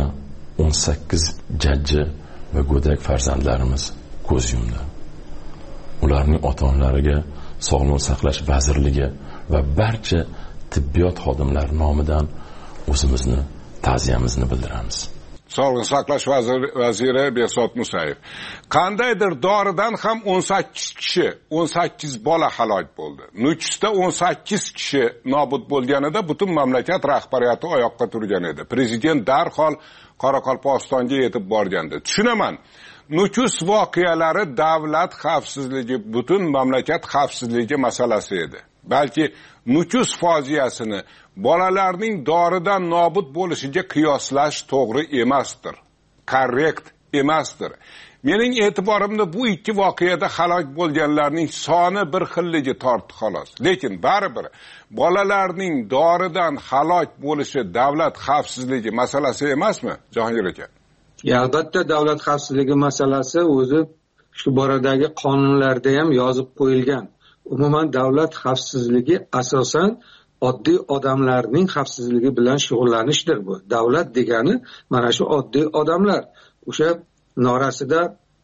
18 jajji va go'dak farzandlarimiz ko'z yumdi. Ularning ota-onalariga Sog'liqni saqlash vazirligi va barcha tibbiyot xodimlari nomidan o'zimizni ta'ziyamizni bildiramiz. Sog'liqni saqlash vaziri Behzod Musayev. Qandaydir doridan ham 18 kishi, 18 bola halok bo'ldi. Nukusda 18 kishi nobud bo'lganida butun mamlakat rahbariyati oyoqqa turgan edi. Prezident darhol Qoraqalpog'istonga yetib borgandi. Tushunaman. Nukus voqealari davlat xavfsizligi, butun mamlakat xavfsizligi masalasi edi. Balki Nukus fojiasini bolalarning doridan nobud bo'lishiga qiyoslash to'g'ri emasdir. Korrekt emasdir. Mening e'tiborimda bu ikki voqeada halok bo'lganlarning soni bir xilligi tortdi xolos. Lekin baribir bolalarning doridan halok bo'lishi davlat xavfsizligi masalasi emasmi, Jahongir aka? Albatta davlat xavfsizligi masalasi o'zi shu boradagi qonunlarda ham yozib qo'yilgan. Umuman davlat xavfsizligi asosan oddiy odamlarning xavfsizligi bilan shug'ullanishdir bu. Davlat degani mana shu oddiy odamlar. O'sha norasida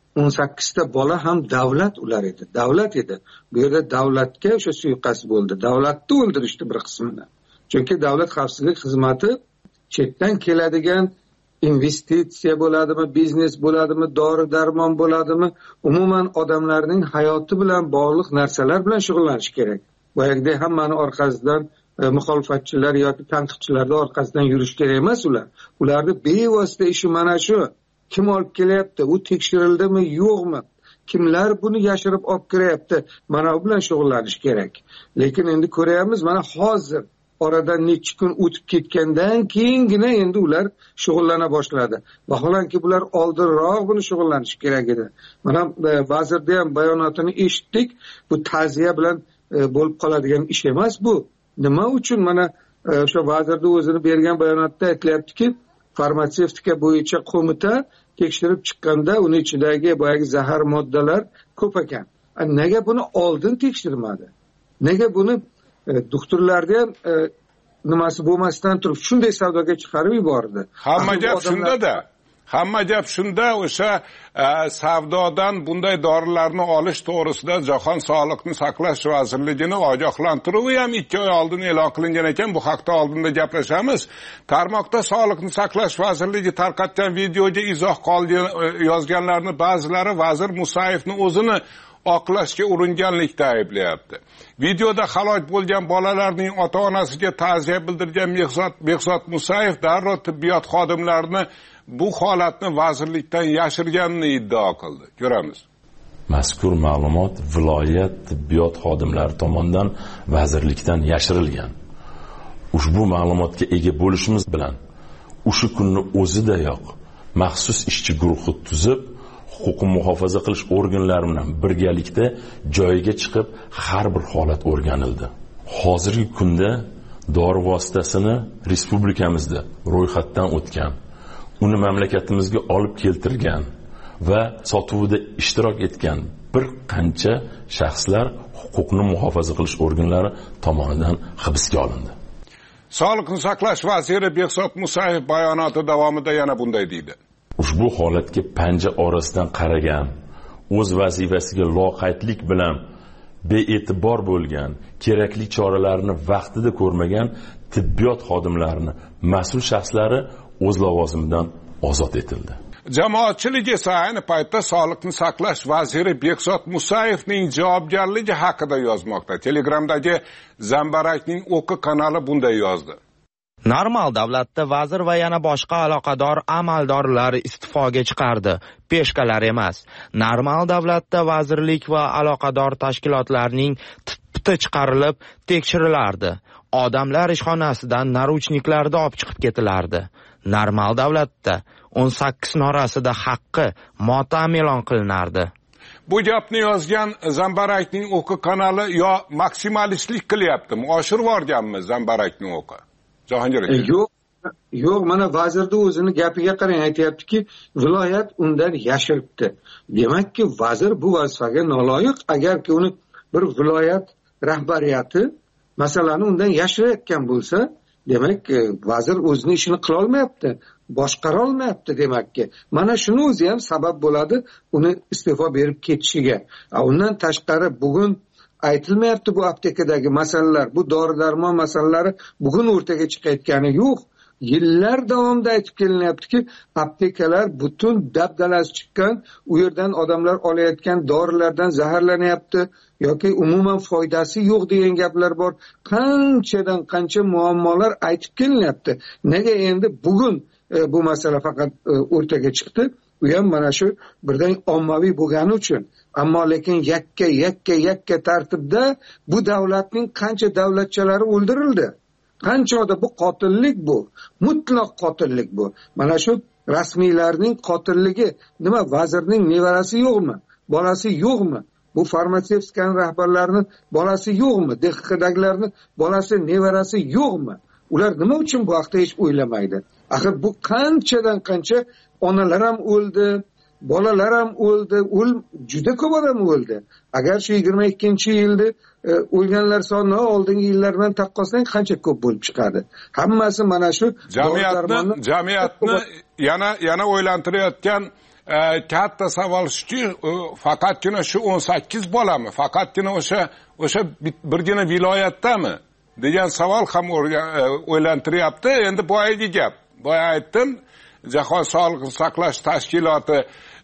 18 ta bola ham davlat ular edi. Davlat edi. Bu yerda davlatga o'sha suiqasd bo'ldi. Davlatni o'ldirishdi bir qismini. Chunki davlat xavfsizlik xizmati chetdan keladigan investitsiya bo'ladimi, biznes bo'ladimi, dori-darmon bo'ladimi, umuman odamlarning hayoti bilan bog'liq narsalar bilan shug'ullanish kerak. Boyagidek hammani orqasidan muxolifatchilar yoki tanqidchilarni orqasidan yurish kerak emas ular. Ularni bevosita ishi mana shu. Kim olib kelyapti? U tekshirildimi, yo'qmi? Kimlar buni yashirib olib kiryapti? Mana bu bilan shug'ullanish kerak. Lekin endi ko'ryapmiz, mana hozir oradan necha kun o'tib ketgandan keyingina endi ular shug'ullana boshladi. Vaholanki bular oldinroq buni shug'ullanish kerak edi. Mana vazirda ham bayonotini eshitdik. Bu ta'ziya bilan bo'lib qoladigan ish emas bu. Nima uchun mana o'sha vazirda o'zini bergan bayonotda aytilyaptiki, farmatsevtika bo'yicha qo'mita tekshirib chiqqanda uni ichidagi boyagi zahar moddalar ko'p ekan. Nega buni oldin tekshirmadi? Nega buni doktorlarga ham nimasi bo'lmasdan turib shunday savdoga chiqarib yubordi? Hamma gap shunda, o'sha savdodan bunday dorilarni olish to'g'risida Jahon Sog'liqni saqlash vazirligini ogohlantiruvi ham 2 oy oldin e'lon qilingan ekan. Bu haqda oldinda gaplashamiz. Tarmoqda Sog'liqni saqlash vazirligi tarqatgan videoga izoh yozganlarni ba'zilari vazir Musayevni o'zini oqlashga uringanlikda ayblayapti. Videoda halok bo'lgan bolalarning ota-onasiga ta'ziya bildirgan Behzod Musayev darrov tibbiyot xodimlarini bu holatni vazirlikdan yashirganini iddao qildi. Ko'ramiz. Mazkur ma'lumot viloyat tibbiyot xodimlari tomonidan vazirlikdan yashirilgan. Ushbu ma'lumotga ega bo'lishimiz bilan o'sha kunni o'zidayoq maxsus ishchi guruhi tuzib, huquqni muhofaza qilish organlari bilan birgalikda joyiga chiqib har bir holat o'rganildi. Hozirgi kunda dori vositasini respublikamizda ro'yxatdan o'tgan, uni mamlakatimizga olib keltirgan va sotuvida ishtirok etgan bir qancha shaxslar huquqni muhofaza qilish organlari tomonidan hibsga olindi. Sog'liqni saqlash vaziri Behzod Musayev bayonoti davomida yana bunday deydi. Ushbu holatga panja orasidan qaragan, o'z vazifasiga loqaydlik bilan bee'tibor bo'lgan, kerakli choralarni vaqtida ko'rmagan tibbiyot xodimlarini mas'ul shaxslari o'z lavozimidan ozod etildi. Jamoatchilik esa ayni paytda Sog'liqni saqlash vaziri Behzod Musayevning javobgarligi haqida yozmoqda. Telegramdagi Zambarakning o'qi kanali bunday yozdi. Normal davlatda vazir va yana boshqa aloqador amaldorlar istifoga chiqardi, peshkalar emas. Normal davlatda vazirlik va aloqador tashkilotlarning tipiti chiqarilib tekshirilardi. Odamlar ishxonasidan naruchniklarda olib chiqib ketilardi. Normal davlatda 18 norasida haqqi motam e'lon qilinardi. Bu gapni yozgan Zambarakning o'qi kanali yo maksimalistlik qilyaptimi? Oshirib yuborganmi Zambarakning o'qi? Jahongir aka. Yo'q, mana vazirda o'zini gapiga qarang, aytayaptiki, viloyat undan yashiribdi. Demakki, vazir bu vazifaga noloyiq. Agarki uni bir viloyat rahbariyati masalani undan yashirayotgan bo'lsa, demak, vazir o'zining ishini qila olmayapti, boshqara olmayapti demakki. Mana shuni o'zi ham sabab bo'ladi uni iste'fo berib ketishiga. Undan tashqari bugun aytilmayapti bu aptekadagi masalalar, bu dori-darmon masalalari bugun o'rtaga chiqayotgani yo'q. Yillar davomida aytib kelinyaptiki, aptekalar butun dabdalasi chiqqan, u yerdan odamlar olayotgan dorilardan zaharlanyapti yoki umuman foydasi yo'q degan gaplar bor. Qanchadan qancha muammolar aytib kelinyapti. Nega endi bugun bu masala faqat o'rtaga chiqdi? U ham mana shu birdan ommaviy bo'lgani uchun. Ammo lekin yakka tartibda bu davlatning qancha davlatchalari o'ldirildi. Qancha odam, bu qotillik bu. Mutlaq qotillik bu. Mana shu rasmiylarning qotilligi. Nima, vazirning nevarasi yo'qmi? Bolasi yo'qmi? Bu farmatsevtikaning rahbarlarining bolasi yo'qmi? DXXdagilarning bolasi, nevarasi yo'qmi? Ular nima uchun bu haqda hech o'ylamaydi? Axir bu qanchadan qancha onalar ham o'ldi, bolalar ham o'ldi, juda ko'p odam o'ldi. Agar shu 22-yilda o'lganlar soni oldingi yillar bilan taqqoslang qancha ko'p bo'lib chiqadi. Hammasi mana shu jamiyatni yana o'ylantirayotgan katta savol shuki, faqatgina shu 18 bolami, faqatgina o'sha birgina viloyatdami degan savol ham o'ylantiryapti. Endi boyagi gap. Boya aytdim, Jahon Sog'liqni saqlash tashkiloti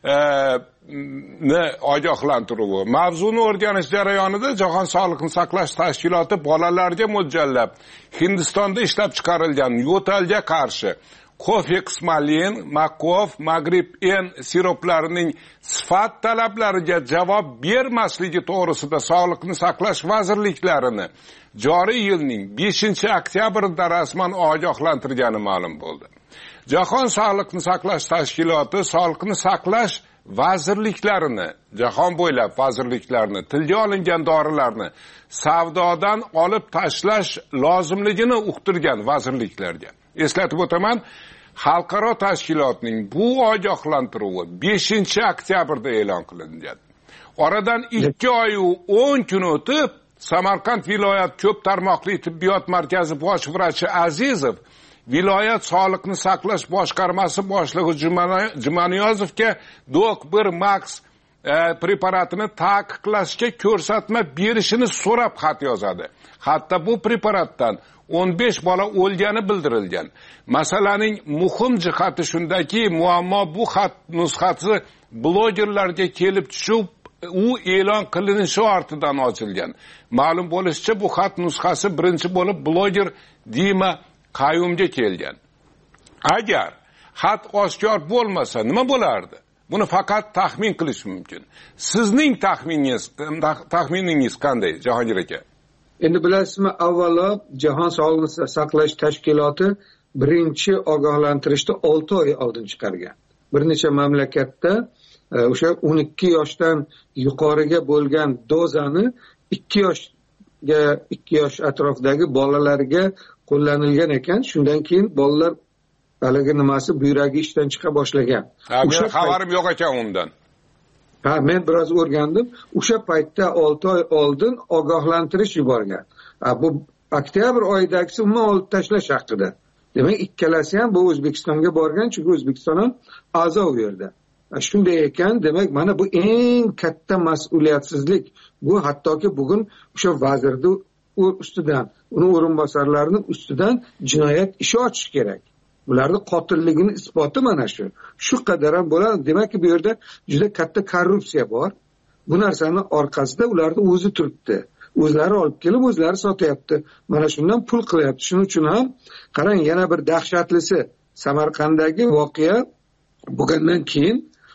ogohlantiruvi. Mavzuni o'rganish jarayonida Jahon Sog'liqni saqlash tashkiloti bolalarga mo'ljallab Hindistonda ishlab chiqarilgan yo'talga qarshi Cofexmalin, Makov, Magrib N siroplarining sifat talablariga javob bermasligi to'g'risida Sog'liqni saqlash vazirliklarini joriy yilning 5-oktyabrida rasman ogohlantirgani ma'lum bo'ldi. Jahon Sog'liqni saqlash tashkiloti sog'liqni saqlash vazirliklarini, jahon bo'ylab vazirliklarni tilga olingan dorilarni savdodan olib tashlash lozimligini uqtirgan vazirliklarga. Eslatib o'taman, xalqaro tashkilotning bu ogohlantiruvi 5-oktyabrda e'lon qilingan. Oradan 2 oy u 10 kun o'tib, Samarqand viloyat ko'p tarmoqli tibbiyot markazi bosh vrachi Azizov viloyat sog'liqni saqlash boshqarmasi boshlig'i Jumaniyozovga Dok-1 Max preparatini taqiqlashga ko'rsatma berishini so'rab xat yozadi. Hatto bu preparatdan 15 bola o'lgani bildirilgan. Masalaning muhim jihati shundaki, muammo bu xat nusxasi blogerlarga kelib tushib, u e'lon qilinishi ortidan ochilgan. Ma'lum bo'lishicha, bu xat nusxasi birinchi bo'lib bloger Dima Qayumga kelgan. Agar xat oshkor bo'lmasa nima bo'lardi? Buni faqat taxmin qilish mumkin. Sizning taxminingiz qanday, Jahongir aka? Endi bilasizmi, avvalo Jahon Sog'liqni saqlash tashkiloti birinchi ogohlantirishni 6 oy oldin chiqargan. Bir necha mamlakatda o'sha 12 yoshdan yuqoriga bo'lgan dozani 2 yosh atrofidagi bolalarga qo'llanilgan ekan. Shundan keyin bolalar haligi nimasi buyragi ishdan chiqa boshlagan. O'sha xabarim yo'q ekan undan. Men biroz o'rgandim. O'sha paytda 6 oy oldin ogohlantirish yuborgan. Bu oktyabr oyidagisi umuman olib tashlash haqida. Demak, ikkalasi ham bu O'zbekistonga borgan, chunki O'zbekiston ham a'zo u yerda. Shunday ekan, demak, mana bu eng katta mas'uliyatsizlik. Bu hattoki bugun o'sha vazirni ustidan, uni o'rinbosarlarining ustidan jinoyat ishi ochish kerak. Ularning qotilligini isboti mana shu. Shu qadar ham bo'ladi. Demak, bu yerda juda katta korrupsiya bor. Bu narsaning orqasida ularning o'zi turibdi. O'zlari olib kelib, o'zlari sotyapti. Mana shundan pul qilyapti. Shuning uchun ham qarang, yana bir dahshatlisi Samarqanddagi voqea bo'lgandan keyin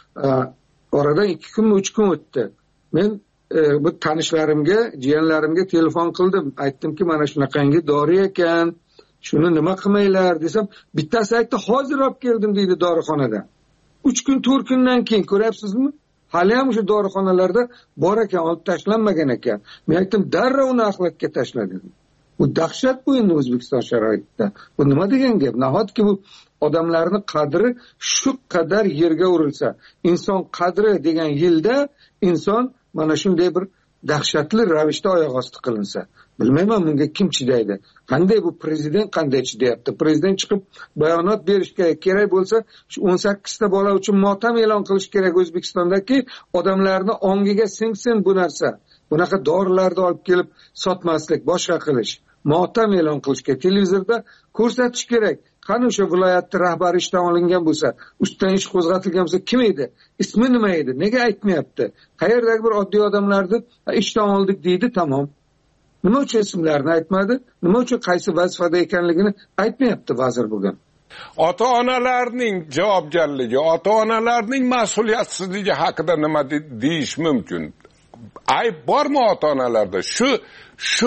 oradan 2 kun, 3 kun o'tdi. Men bu tanishlarimga, jiyanlarimga telefon qildim. Aytdimki, mana shunaqangi dori ekan, shuni nima qilmaylar desam, bittasi aytdi, hozir olib keldim deydi dorixonadan. 3 kun, 4 kundan keyin ko'ryapsizmi? Hali ham o'sha dorixonalarda bor ekan, olib tashlanmagan ekan. Men aytdim, darrov uni axlatga tashla dedim. Bu dahshat bu endi O'zbekiston sharoitida. Bu nima degan gap? Nahotki bu odamlarning qadri shu qadar yerga urilsa, inson qadri degan yilda inson mana shunday bir dahshatli ravishda oyoq osti qilinsa, bilmayman bunga kim chidaydi. Qanday bu prezident qanday chidayapti? Prezident chiqib bayonot berish kerak bo'lsa, shu 18 ta bola uchun motam e'lon qilish kerak O'zbekistondagi, odamlarning ongiga singsin bu narsa. Bunaqa dorilarni olib kelib sotmaslik, boshqa qilish, motam e'lon qilish kerak. Televizorda ko'rsatish kerak. Qani o'sha viloyatning rahbari ishdan olingan bo'lsa, ustidan ish qo'zg'atilgan bo'lsa, kim edi? Ismi nima edi? Nega aytmayapti? Qayerdagi bir oddiy odamlarni ishdan oldik deydi, tamom. Nima uchun ismlarini aytmadi? Nima uchun qaysi vazifada ekanligini aytmayapti vazir bugun? Ota-onalarning javobgarligi, ota-onalarning mas'uliyatsizligi haqida nima deyish mumkin? Ayb bormi ota-onalarda shu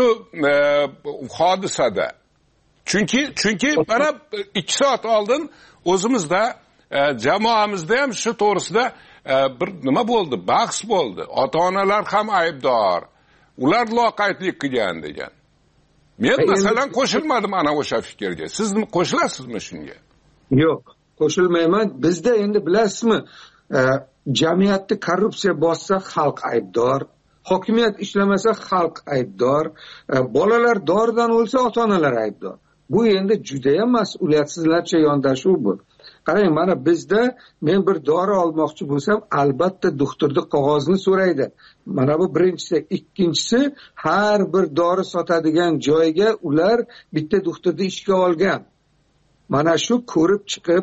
hodisada? Chunki mana 2 soat oldin o'zimizda jamoamizda ham shu to'g'risida bir nima bo'ldi, bahs bo'ldi. Ota-onalar ham aybdor. Ular loqaydlik qilgan degan. Men masalan qo'shilmadim ana o'sha fikrga. Siz qo'shilasizmi shunga? Yo'q, qo'shilmayman. Bizda endi bilasizmi, jamiyatda korrupsiya bossa xalq aybdor. Hokimiyat ishlamasa xalq aybdor. Bolalar doridan o'lsa ota-onalar aybdor. Bu endi juda ham mas'uliyatsizlarcha yondashuv bu. Qarang, mana bizda men bir dori olmoqchi bo'lsam, albatta doktorning qog'ozini so'raydi. Mana bu birinchisi. Ikkinchisi, har bir dori sotadigan joyga ular bitta doktorni ishga olgan. Mana shu ko'rib chiqib,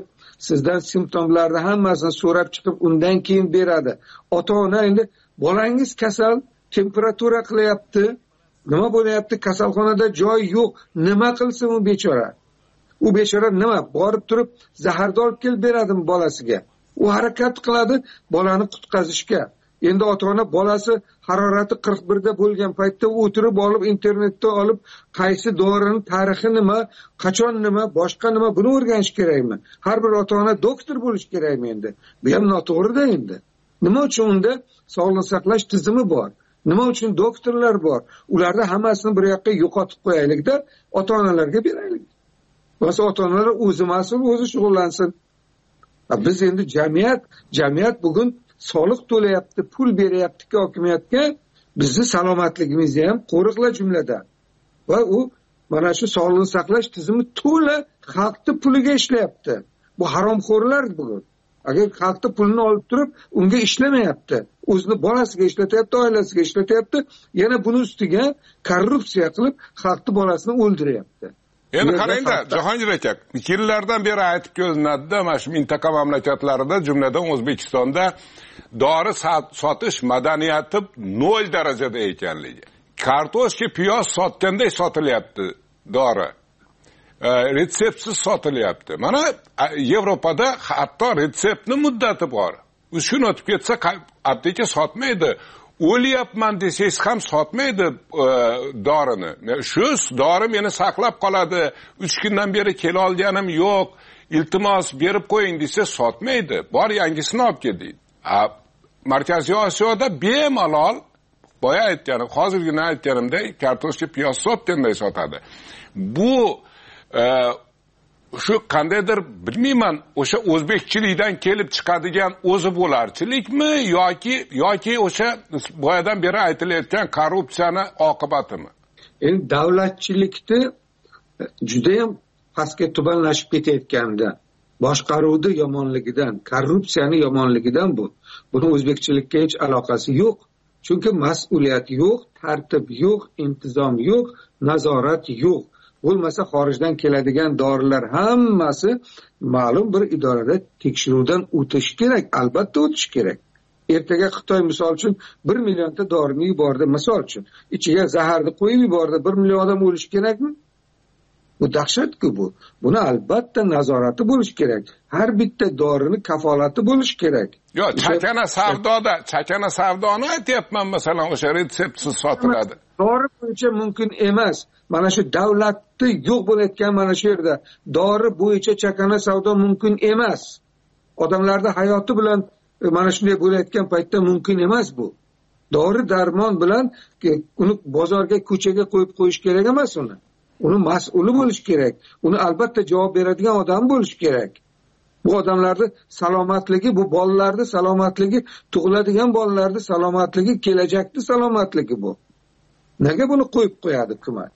sizdan simptomlarni hammasini so'rab chiqib undan keyin beradi. Ota-ona endi bolangiz kasal, temperatura qilyapti, nima bo'layapti, kasalxonada joy yo'q, nima qilsin u bechora? U bechora nima borib turib zaharni olib kelib beradimi bolasiga? U harakat qiladi bolani qutqazishga. Endi ota-ona bolasi harorati 41 da bo'lgan paytda o'tirib olib internetda olib qaysi dorining tarixi nima, qachon nima, boshqa nima buni o'rganish kerakmi? Har bir ota-ona doktor bo'lish kerakmi endi? Bu ham noto'g'ri-da endi. Nima uchun unda sog'liqni saqlash tizimi bor? Nima uchun doktorlar bor? Ularni hammasini bir yoqqa yo'qotib qo'yaylik-da, ota-onalarga beraylik. Bo'lsa ota-onalar o'zi mas'ul, o'zi shug'ullansin. Biz endi jamiyat bugun soliq to'layapti, pul beryapti-ku hokimiyatga, bizni salomatligimizni ham qo'riqla jumladan. Va u mana shu sog'liqni saqlash tizimi to'la xalqning puliga ishlayapti. Bu haromxo'rlar bugun. Agar xalqning pulini olib turib, unga ishlamayapti. O'zini bolasiga ishlatyapti, oilasiga ishlatyapti, yana buni ustiga korrupsiya qilib xalqning bolasini o'ldiryapti. Endi qarangda, Jahongir aka, yillardan beri aytib kelinadi-da, mana shu mintaqa mamlakatlarida, jumladan O'zbekistonda dori sotish madaniyati 0 darajada ekanligi. Kartoshka, piyoz sotganday sotilyapti dori. Retseptsiz sotilyapti. Mana Yevropada hatto retseptning muddati bor. Shuni o'tib ketsa, apteka sotmaydi. O'lyapman desangiz ham sotmaydi dorini. Shu dori meni saqlab qoladi. 3 kundan beri kela olganim yo'q. Iltimos berib qo'ying desa sotmaydi. Bor yangisini olib kel deydi. Markaziy Osiyoda bemalol boya aytganim, hozirgina aytganimdek kartoshka, piyoz sotganday sotadi. Bu shu qandaydir bilmayman, o'sha o'zbekchilikdan kelib chiqadigan o'zi bo'larchilikmi yoki o'sha boyadan beri aytilayotgan korrupsiyani oqibatimi? Endi davlatchilikni juda ham pastga tubanlashib ketayotganda, boshqaruvni yomonligidan, korrupsiyani yomonligidan bu. Buni o'zbekchilikka hech aloqasi yo'q. Chunki mas'uliyat yo'q, tartib yo'q, intizom yo'q, nazorat yo'q. Bo'lmasa xorijdan keladigan dorilar hammasi ma'lum bir idorada tekshiruvdan o'tish kerak, albatta o'tish kerak. Ertaga Xitoy misol uchun 1 millionta dorini yubordi, misol uchun. Ichiga zaharni qo'yib yubordi, 1 million odam o'lishi kerakmi? Bu dahshat-ku bu. Buni albatta nazorati bo'lish kerak. Har bitta dorini kafolati bo'lish kerak. Yo'q, chakana savdoni aytyapman, masalan, o'sha retseptsiz sotiladi. Dori bo'yicha mumkin emas. Mana shu davlatni yo'q bo'layotgan mana shu yerda dori bo'yicha chakana savdo mumkin emas. Odamlarning hayoti bilan mana shunday bo'layotgan paytda mumkin emas bu. Dori darmon bilan uni bozorga, ko'chaga qo'yib qo'yish kerak emas uni. Uni mas'uli bo'lish kerak. Uni albatta javob beradigan odam bo'lish kerak. Bu odamlarning salomatligi, bu bolalarning salomatligi, tug'iladigan bolalarning salomatligi, kelajakning salomatligi bu. Nega buni qo'yib qo'yadi hukumat?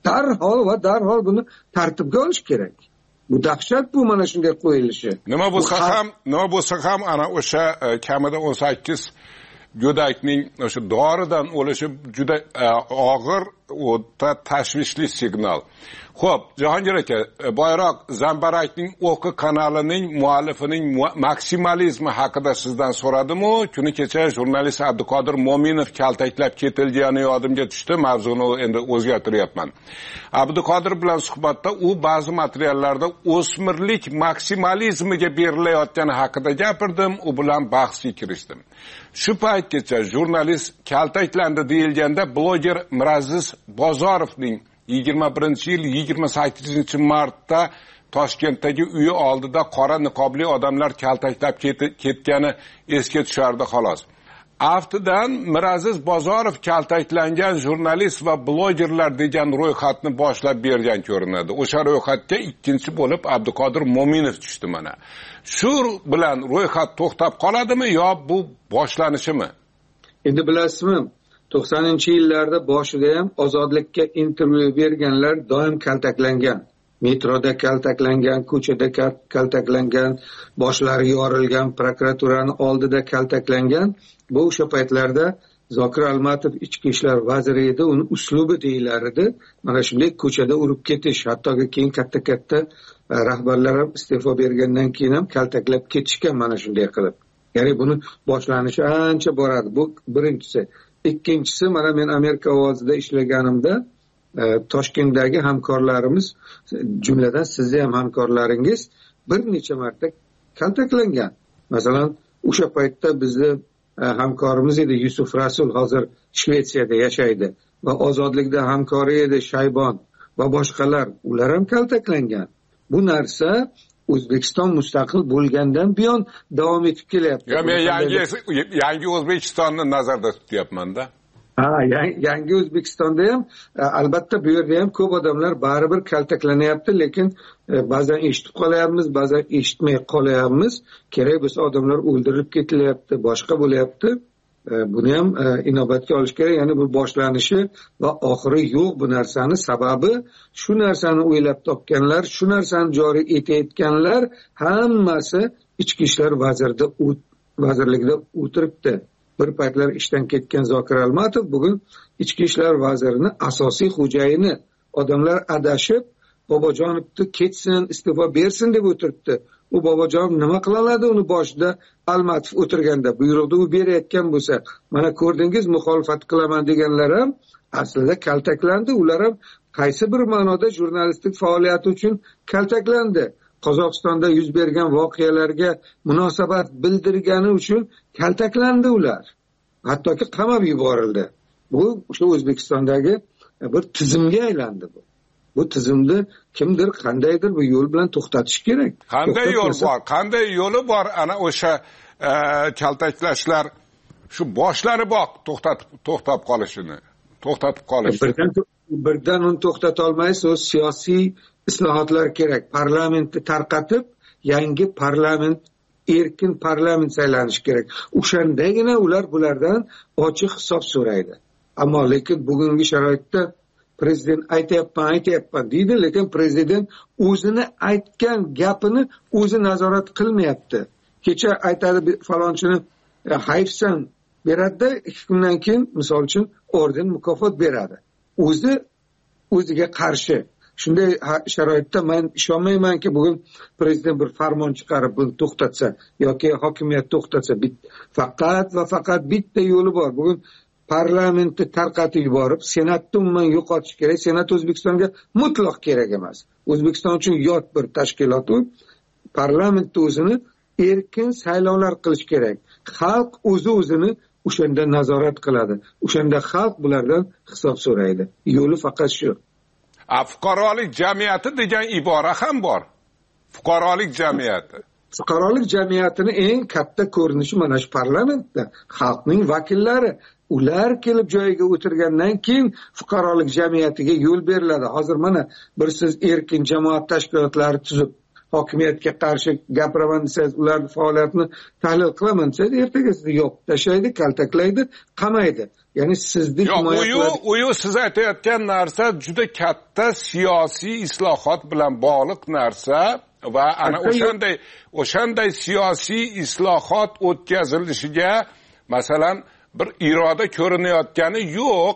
Darhol buni tartibga olish kerak. Bu dahshat, bu mana shunday qo'yilishi. Nima bo'lsa ham ana o'sha kamida 18 go'dakning o'sha doridan o'lishi juda og'ir, o'ta tashvishli signal. Xo'p, Jahongir aka, boyroq Zambarakning o'qi kanalining muallifining maksimalizmi haqida sizdan so'radim-u, kuni kecha jurnalist Abduqodir Mo'minov kaltaklab ketilgani yodimga tushdi, mavzuni endi o'zgartiryapman. Abduqodir bilan suhbatda u ba'zi materiallarda o'smirlik maksimalizmiga berilayotgani haqida gapirdim, u bilan bahsga kirishdim. Shu paytgacha jurnalist kaltaklandi deyilganda bloger Miraziz Bozorovning 21-yil 28-martda Toshkentdagi uyi oldida qora niqobli odamlar kaltaklab ketgani esga tushardi xolos. Aftidan Miraziz Bozorov kaltaklangan jurnalist va blogerlar degan ro'yxatni boshlab bergan ko'rinadi. O'sha ro'yxatga ikkinchi bo'lib Abduqodir Mo'minov tushdi mana. Shu bilan ro'yxat to'xtab qoladimi yo bu boshlanishimi? Endi bilasizmi, 90-yillarda boshida ham ozodlikka intervyu berganlar doim kaltaklangan. Metroda kaltaklangan, ko'chada kaltaklangan, boshlari yorilgan, prokuraturani oldida kaltaklangan. Bu o'sha paytlarda Zokir Almatov ichki ishlar vaziri edi, uni uslubi deyilar edi. Mana shunday ko'chada urib ketish, hattoki keyin katta rahbarlar ham iste'fo bergandan keyin ham kaltaklab ketishgan mana shunday qilib. Ya'ni buni boshlanishi ancha boradi. Bu birinchisi. Ikkinchisi, mana men Amerika ovozida ishlaganimda Toshkentdagi hamkorlarimiz, jumladan sizni ham hamkorlaringiz bir necha marta kaltaklangan. Masalan, o'sha paytda bizni hamkorimiz edi Yusuf Rasul, hozir Shvetsiyada yashaydi va ozodlikda hamkori edi Shaybon va boshqalar, ular ham kaltaklangan. Bu narsa O'zbekiston mustaqil bo'lgandan buyon davom etib kelyapti. Men yangi O'zbekistonni nazarda tutyapman-da. Yangi O'zbekistonda ham albatta bu yerda ham ko'p odamlar baribir kaltaklanyapti, lekin ba'zan eshitib qolyapmiz, ba'zan eshitmay qolyapmiz. Kerak bo'lsa odamlar o'ldirilib ketilyapti, boshqa bo'lyapti. Buni ham inobatga olish kerak. Ya'ni bu boshlanishi va oxiri yo'q bu narsani. Sababi shu narsani o'ylab topganlar, shu narsani joriy etayotganlar hammasi ichki ishlar vazirligida o'tiribdi. Bir paytlar ishdan ketgan Zokir Almatov bugun ichki ishlar vazirini asosiy xo'jayini. Odamlar adashib Bobojonovni ketsin, iste'fo bersin deb o'tiribdi. U Bobojonov nima qiladi uni boshida Almatov o'tirganda buyruqni u berayotgan bo'lsa, mana ko'rdingiz, muxolifat qilaman deganlar ham aslida kaltaklandi. Ular ham qaysi bir ma'noda jurnalistlik faoliyati uchun kaltaklandi. Qozog'istonda yuz bergan voqealarga munosabat bildirgani uchun kaltaklandi ular. Hattoki qamab yuborildi. Bu o'sha O'zbekistondagi bir tizimga aylandi bu. Bu tizimni kimdir, qandaydir bu yo'l bilan to'xtatish kerak. Qanday yo'l bor? Qanday yo'li bor? Ana o'sha kaltaklashlar shu boshlaniboq to'xtab qolishini. Birdan uni to'xtata olmaysiz. O siyosiy islohotlar kerak. Parlamentni tarqatib, yangi parlament, erkin parlament saylanishi kerak. O'shandagina ular bulardan ochiq hisob so'raydi. Ammo lekin bugungi sharoitda prezident aytayapman deydi, lekin prezident o'zini aytgan gapini o'zi nazorat qilmayapti. Kecha aytadi falonchini hayfsan beradi-da, 2 kundan keyin misol uchun orden mukofot beradi. O'ziga qarshi. Shunday sharoitda men ishonmaymanki bugun prezident bir farmon chiqarib buni to'xtatsa yoki hokimiyat to'xtatsa. Faqat bitta yo'li bor. Bugun parlamentni tarqatib yuborib, senatni umuman yo'qotish kerak. Senat O'zbekistonga mutlaq kerak emas. O'zbekiston uchun yot bir tashkilot u. Parlamentni o'zini erkin saylovlar qilish kerak. Xalq o'zini o'shanda nazorat qiladi. O'shanda xalq bulardan hisob so'raydi. Yo'li faqat shu. Fuqarolik jamiyati degan ibora ham bor. Fuqarolik jamiyati. Fuqarolik jamiyatini eng katta ko'rinishi mana shu parlamentda. Xalqning vakillari. Ular kelib joyiga o'tirgandan keyin fuqarolik jamiyatiga yo'l beriladi. Hozir mana bir siz erkin jamoat tashkilotlari tuzib hokimiyatga qarshi gapiraman desangiz, ular faoliyatini tahlil qilaman desangiz, ertaga sizni yo'q tashlaydi, kaltaklaydi, qamaydi. Ya'ni sizni himoya siz aytayotgan narsa juda katta siyosiy islohot bilan bog'liq narsa va ana o'shanday siyosiy islohot o'tkazilishiga masalan bir iroda ko'rinayotgani yo'q.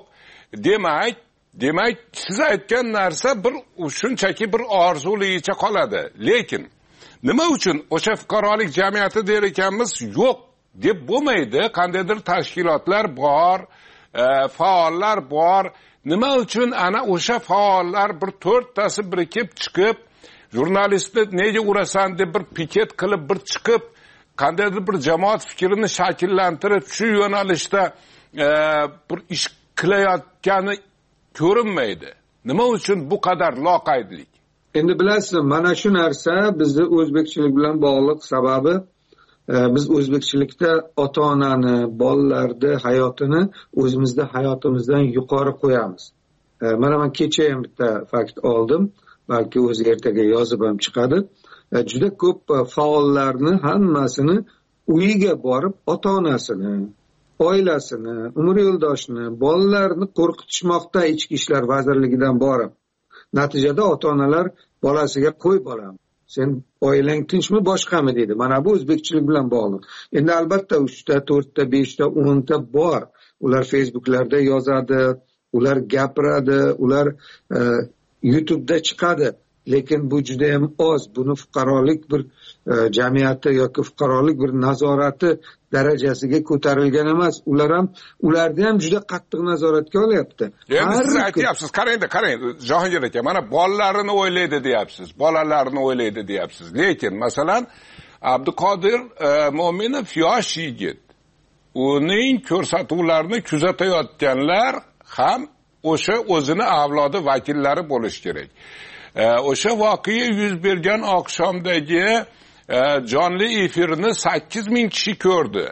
Demak, siz aytgan narsa bir shunchaki bir orzuligicha qoladi. Lekin nima uchun o'sha fuqarolik jamiyati der ekanmiz, yo'q deb bo'lmaydi. Qandaydir tashkilotlar bor, faollar bor. Nima uchun ana o'sha faollar bir 4tasi birikib chiqib, jurnalistni nega urasan deb bir piket qilib bir chiqib, qandaydir bir jamoat fikrini shakllantirib, shu yo'nalishda bir ish qilayotgani ko'rinmaydi. Nima uchun bu qadar loqaydlik? Endi bilasizmi, mana shu narsa bizni o'zbekchilik bilan bog'liq. Sababi biz o'zbekchilikda ota-onani, bolalarni hayotini o'zimizda hayotimizdan yuqori qo'yamiz. Mana men kecha ham bitta fakt oldim, balki o'zi ertaga yozib ham chiqadi. Juda ko'p faollarni hammasini uyiga borib ota-onasini, oilasini, umr yo'ldoshini, bolalarini qo'rqitishmoqda ichki ishlar vazirligidan borib. Natijada ota-onalar bolasiga qo'y bolam, sen oilang tinchmi boshqami deydi. Mana bu o'zbekchilik bilan bog'liq. Endi albatta 3ta, 4ta, 5ta, 10ta bor. ular Facebooklarda yozadi, ular gapiradi, ular YouTube'da chiqadi. Lekin bu juda ham oz. Buni fuqarolik bir jamiyati yoki fuqarolik bir nazorati darajasiga ko'tarilgan emas. Ularni ham juda qattiq nazoratga olyapti. Endi siz aytyapsiz, qarang, Jahongir aka, mana bolalarini o'ylaydi deyapsiz. Lekin masalan Abduqodir Mo'minov yosh yigit. Uning ko'rsatuvlarini kuzatayotganlar ham o'sha o'zini avlodi vakillari bo'lish kerak. O'sha voqea yuz bergan oqshomdagi jonli efirni 8000 kishi ko'rdi.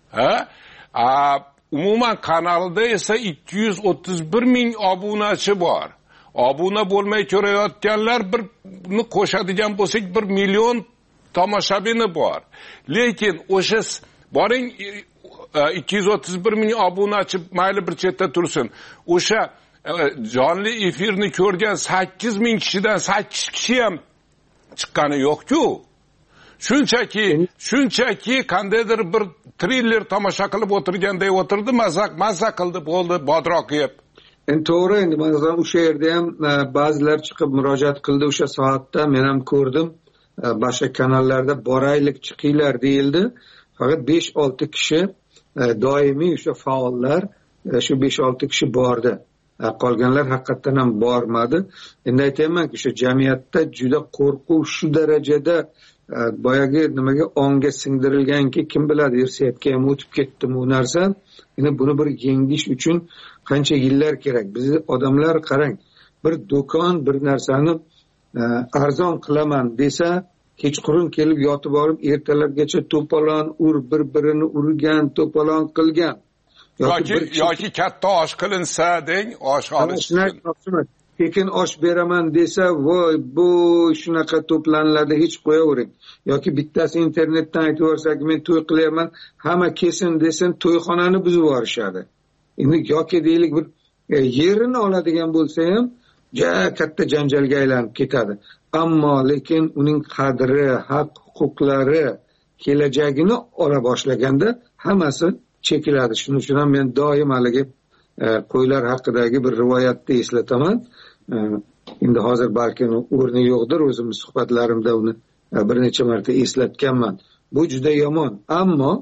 Umuman kanalda esa 231,000 obunachi bor. Obuna bo'lmay ko'rayotganlar birni qo'shadigan bo'lsak 1 million tomoshabini bor. Lekin o'sha boring 231,000 obunachi mayli bir chetda tursin. O'sha jonli efirni ko'rgan 8000 kishidan 8 kishi ham chiqqani yo'q-ku. Shunchaki qandaydir bir triller tomosha qilib o'tirganday o'tirdi, mazza qildi, bo'ldi, bodroq yeb. Endi to'g'ri, endi masalan o'sha yerda ham ba'zilar chiqib murojaat qildi, o'sha soatda men ham ko'rdim. Boshqa kanallarda boraylik, chiqinglar deyildi. Faqat 5-6 kishi doimiy o'sha faollar shu 5-6 kishi bordi. Qolganlar haqiqatan ham bormadi. Endi aytaymanki, o'sha jamiyatda juda qo'rquv shu darajada boyagi nimaga onga singdirilganki, kim biladi, irsiyatga ham o'tib ketdimi bu narsa. Endi buni bir yengish uchun qancha yillar kerak. Biz odamlar qarang, bir do'kon bir narsani arzon qilaman desa, kechqurun kelib yotib olib ertalargacha to'polon bir-birini urgan, to'polon qilgan. yoki katta osh qilinsa deng, osh olish. Tekin osh beraman desa, voy bu shunaqa to'planiladi, hech qo'yavering. Yoki bittasi internetdan aytib yorsak, men to'y qilyapman, hamma kesin desin, to'yxonani buzib yuborishadi. Endi yoki deylik bir yerini oladigan bo'lsa ham katta janjalga aylanib ketadi. Ammo lekin uning qadri, haq huquqlari, kelajagini ola boshlaganda hammasi chekiladi. Shuning uchun ham men doim haligi qo'ylar haqidagi bir rivoyatni eslataman. Endi hozir balki o'rni yo'qdir, o'zimiz suhbatlarimda uni bir necha marta eslatganman. Bu juda yomon, ammo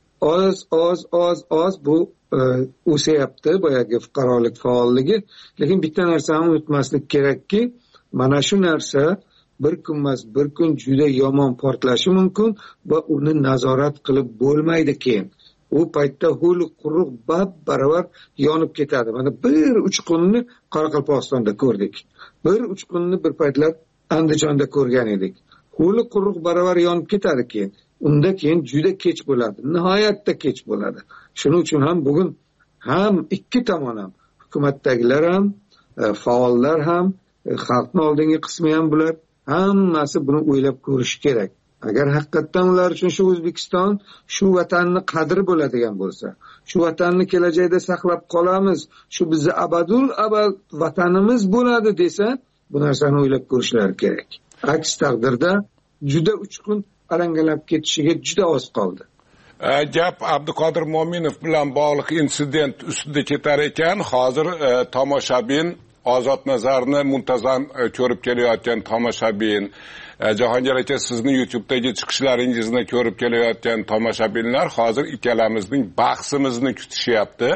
oz bu o'sayapti boyagi fuqarolik faolligi. Lekin bitta narsani unutmaslik kerakki, mana shu narsa bir kunmas bir kun juda yomon portlashi mumkin va uni nazorat qilib bo'lmaydi keyin. U paytda ho'l quruq baravar yonib ketadi. Mana bir uchqunni Qoraqalpog'istonda ko'rdik. Bir uchqunni bir paytlar Andijonda ko'rgan edik. Ho'l quruq baravar yonib ketadi keyin. Unda keyin juda kech bo'ladi. Nihoyatda kech bo'ladi. Shuning uchun ham bugun ham ikki tomon ham, hukumatdagilar ham, faollar ham, xalqning oldingi qismi ham bular hammasi buni o'ylab ko'rish kerak. Agar haqiqatan ular uchun shu O'zbekiston, shu vatanni qadri bo'ladigan bo'lsa, shu vatanni kelajakda saqlab qolamiz, shu bizni abadul abad vatanimiz bo'ladi desa, bu narsani o'ylab ko'rishlari kerak. Aks taqdirda juda uchqun alangalab ketishiga juda oz qoldi. Gap Abduqodir Mo'minov bilan bog'liq insident ustida ketar ekan. Hozir tomoshabin Ozod Nazarni muntazam ko'rib kelayotgan tomoshabin, Jahongir aka sizning YouTube'dagi chiqishlaringizni ko'rib kelayotgan tomoshabinlar hozir ikkalamizning bahsimizni kutishyapti.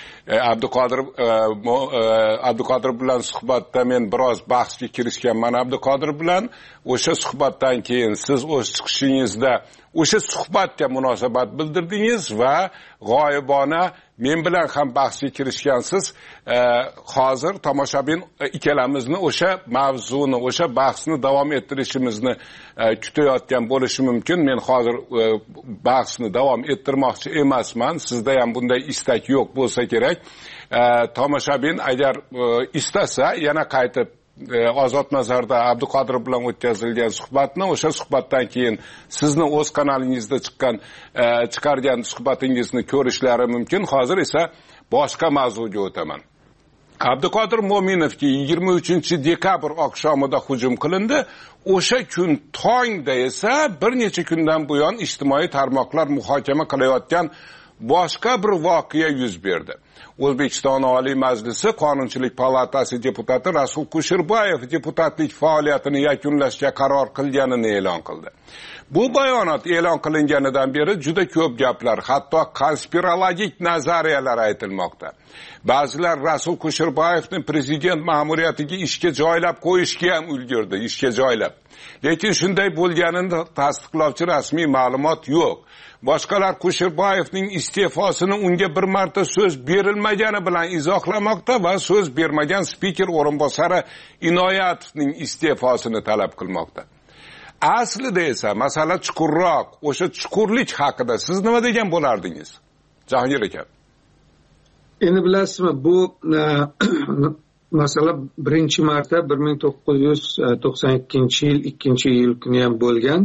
Abduqodir bilan suhbatda men biroz bahsga kirishganman Abduqodir bilan. O'sha suhbatdan keyin siz o'z chiqishingizda o'sha suhbatga munosabat bildirdingiz va g'oyibona men bilan ham bahsga kirishgansiz. Hozir tomoshabin ikkalamizni o'sha mavzuni, o'sha bahsni davom ettirishimizni kutayotgan bo'lishi mumkin. Men hozir bahsni davom ettirmoqchi emasman. Sizda ham bunday istak yo'q bo'lsa kerak. Tomoshabin agar istasa yana qaytib Ozod Nazarda Abduqodir bilan o'tkazilgan suhbatni, o'sha suhbatdan keyin sizni o'z kanalingizda chiqargan suhbatingizni ko'rishlari mumkin. Hozir esa boshqa mavzuga o'taman. Abduqodir Mo'minovga 23-dekabr oqshomida hujum qilindi. O'sha kun tongda esa bir necha kundan buyon ijtimoiy tarmoqlar muhokama qilayotgan boshqa bir voqea yuz berdi. O'zbekiston Oliy Majlisi Qonunchilik palatasi deputati Rasul Kusherbayev deputatlik faoliyatini yakunlashga qaror qilganini e'lon qildi. Bu bayonot e'lon qilinganidan beri juda ko'p gaplar, hatto konspirologik nazariyalar aytilmoqda. Ba'zilar Rasul Kusherbayevni prezident ma'muriyatiga ishga joylab qo'yishga ham ulgurdi, ishga joylab. Lekin shunday bo'lganini tasdiqlovchi rasmiy ma'lumot yo'q. Boshqalar Kusherbayevning iste'fosini unga bir marta so'z berilmagani bilan izohlamoqda va so'z bermagan spiker o'rinbosari Inoyatovning iste'fosini talab qilmoqda. Aslida esa masala chuqurroq. O'sha chuqurlik haqida siz nima degan bo'lardingiz? Jahongir aka. Endi bilasizmi, bu masala birinchi marta 1992-yil 2-iyul kuni ham bo'lgan.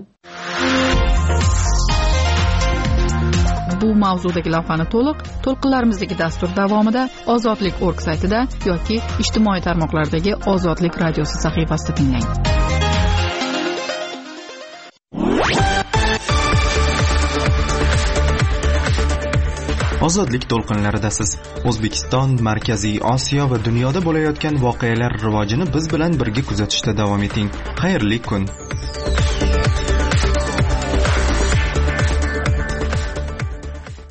Bu mavzudagi lavhani to'lqinlarimizdagi dastur davomida Ozodlik.org saytida yoki ijtimoiy tarmoqlardagi Ozodlik radiosi sahifasida tinglang. Ozodlik to'lqinlarida siz O'zbekiston, Markaziy Osiyo va dunyoda bo'layotgan voqealar rivojini biz bilan birga kuzatishda davom eting. Xayrli kun.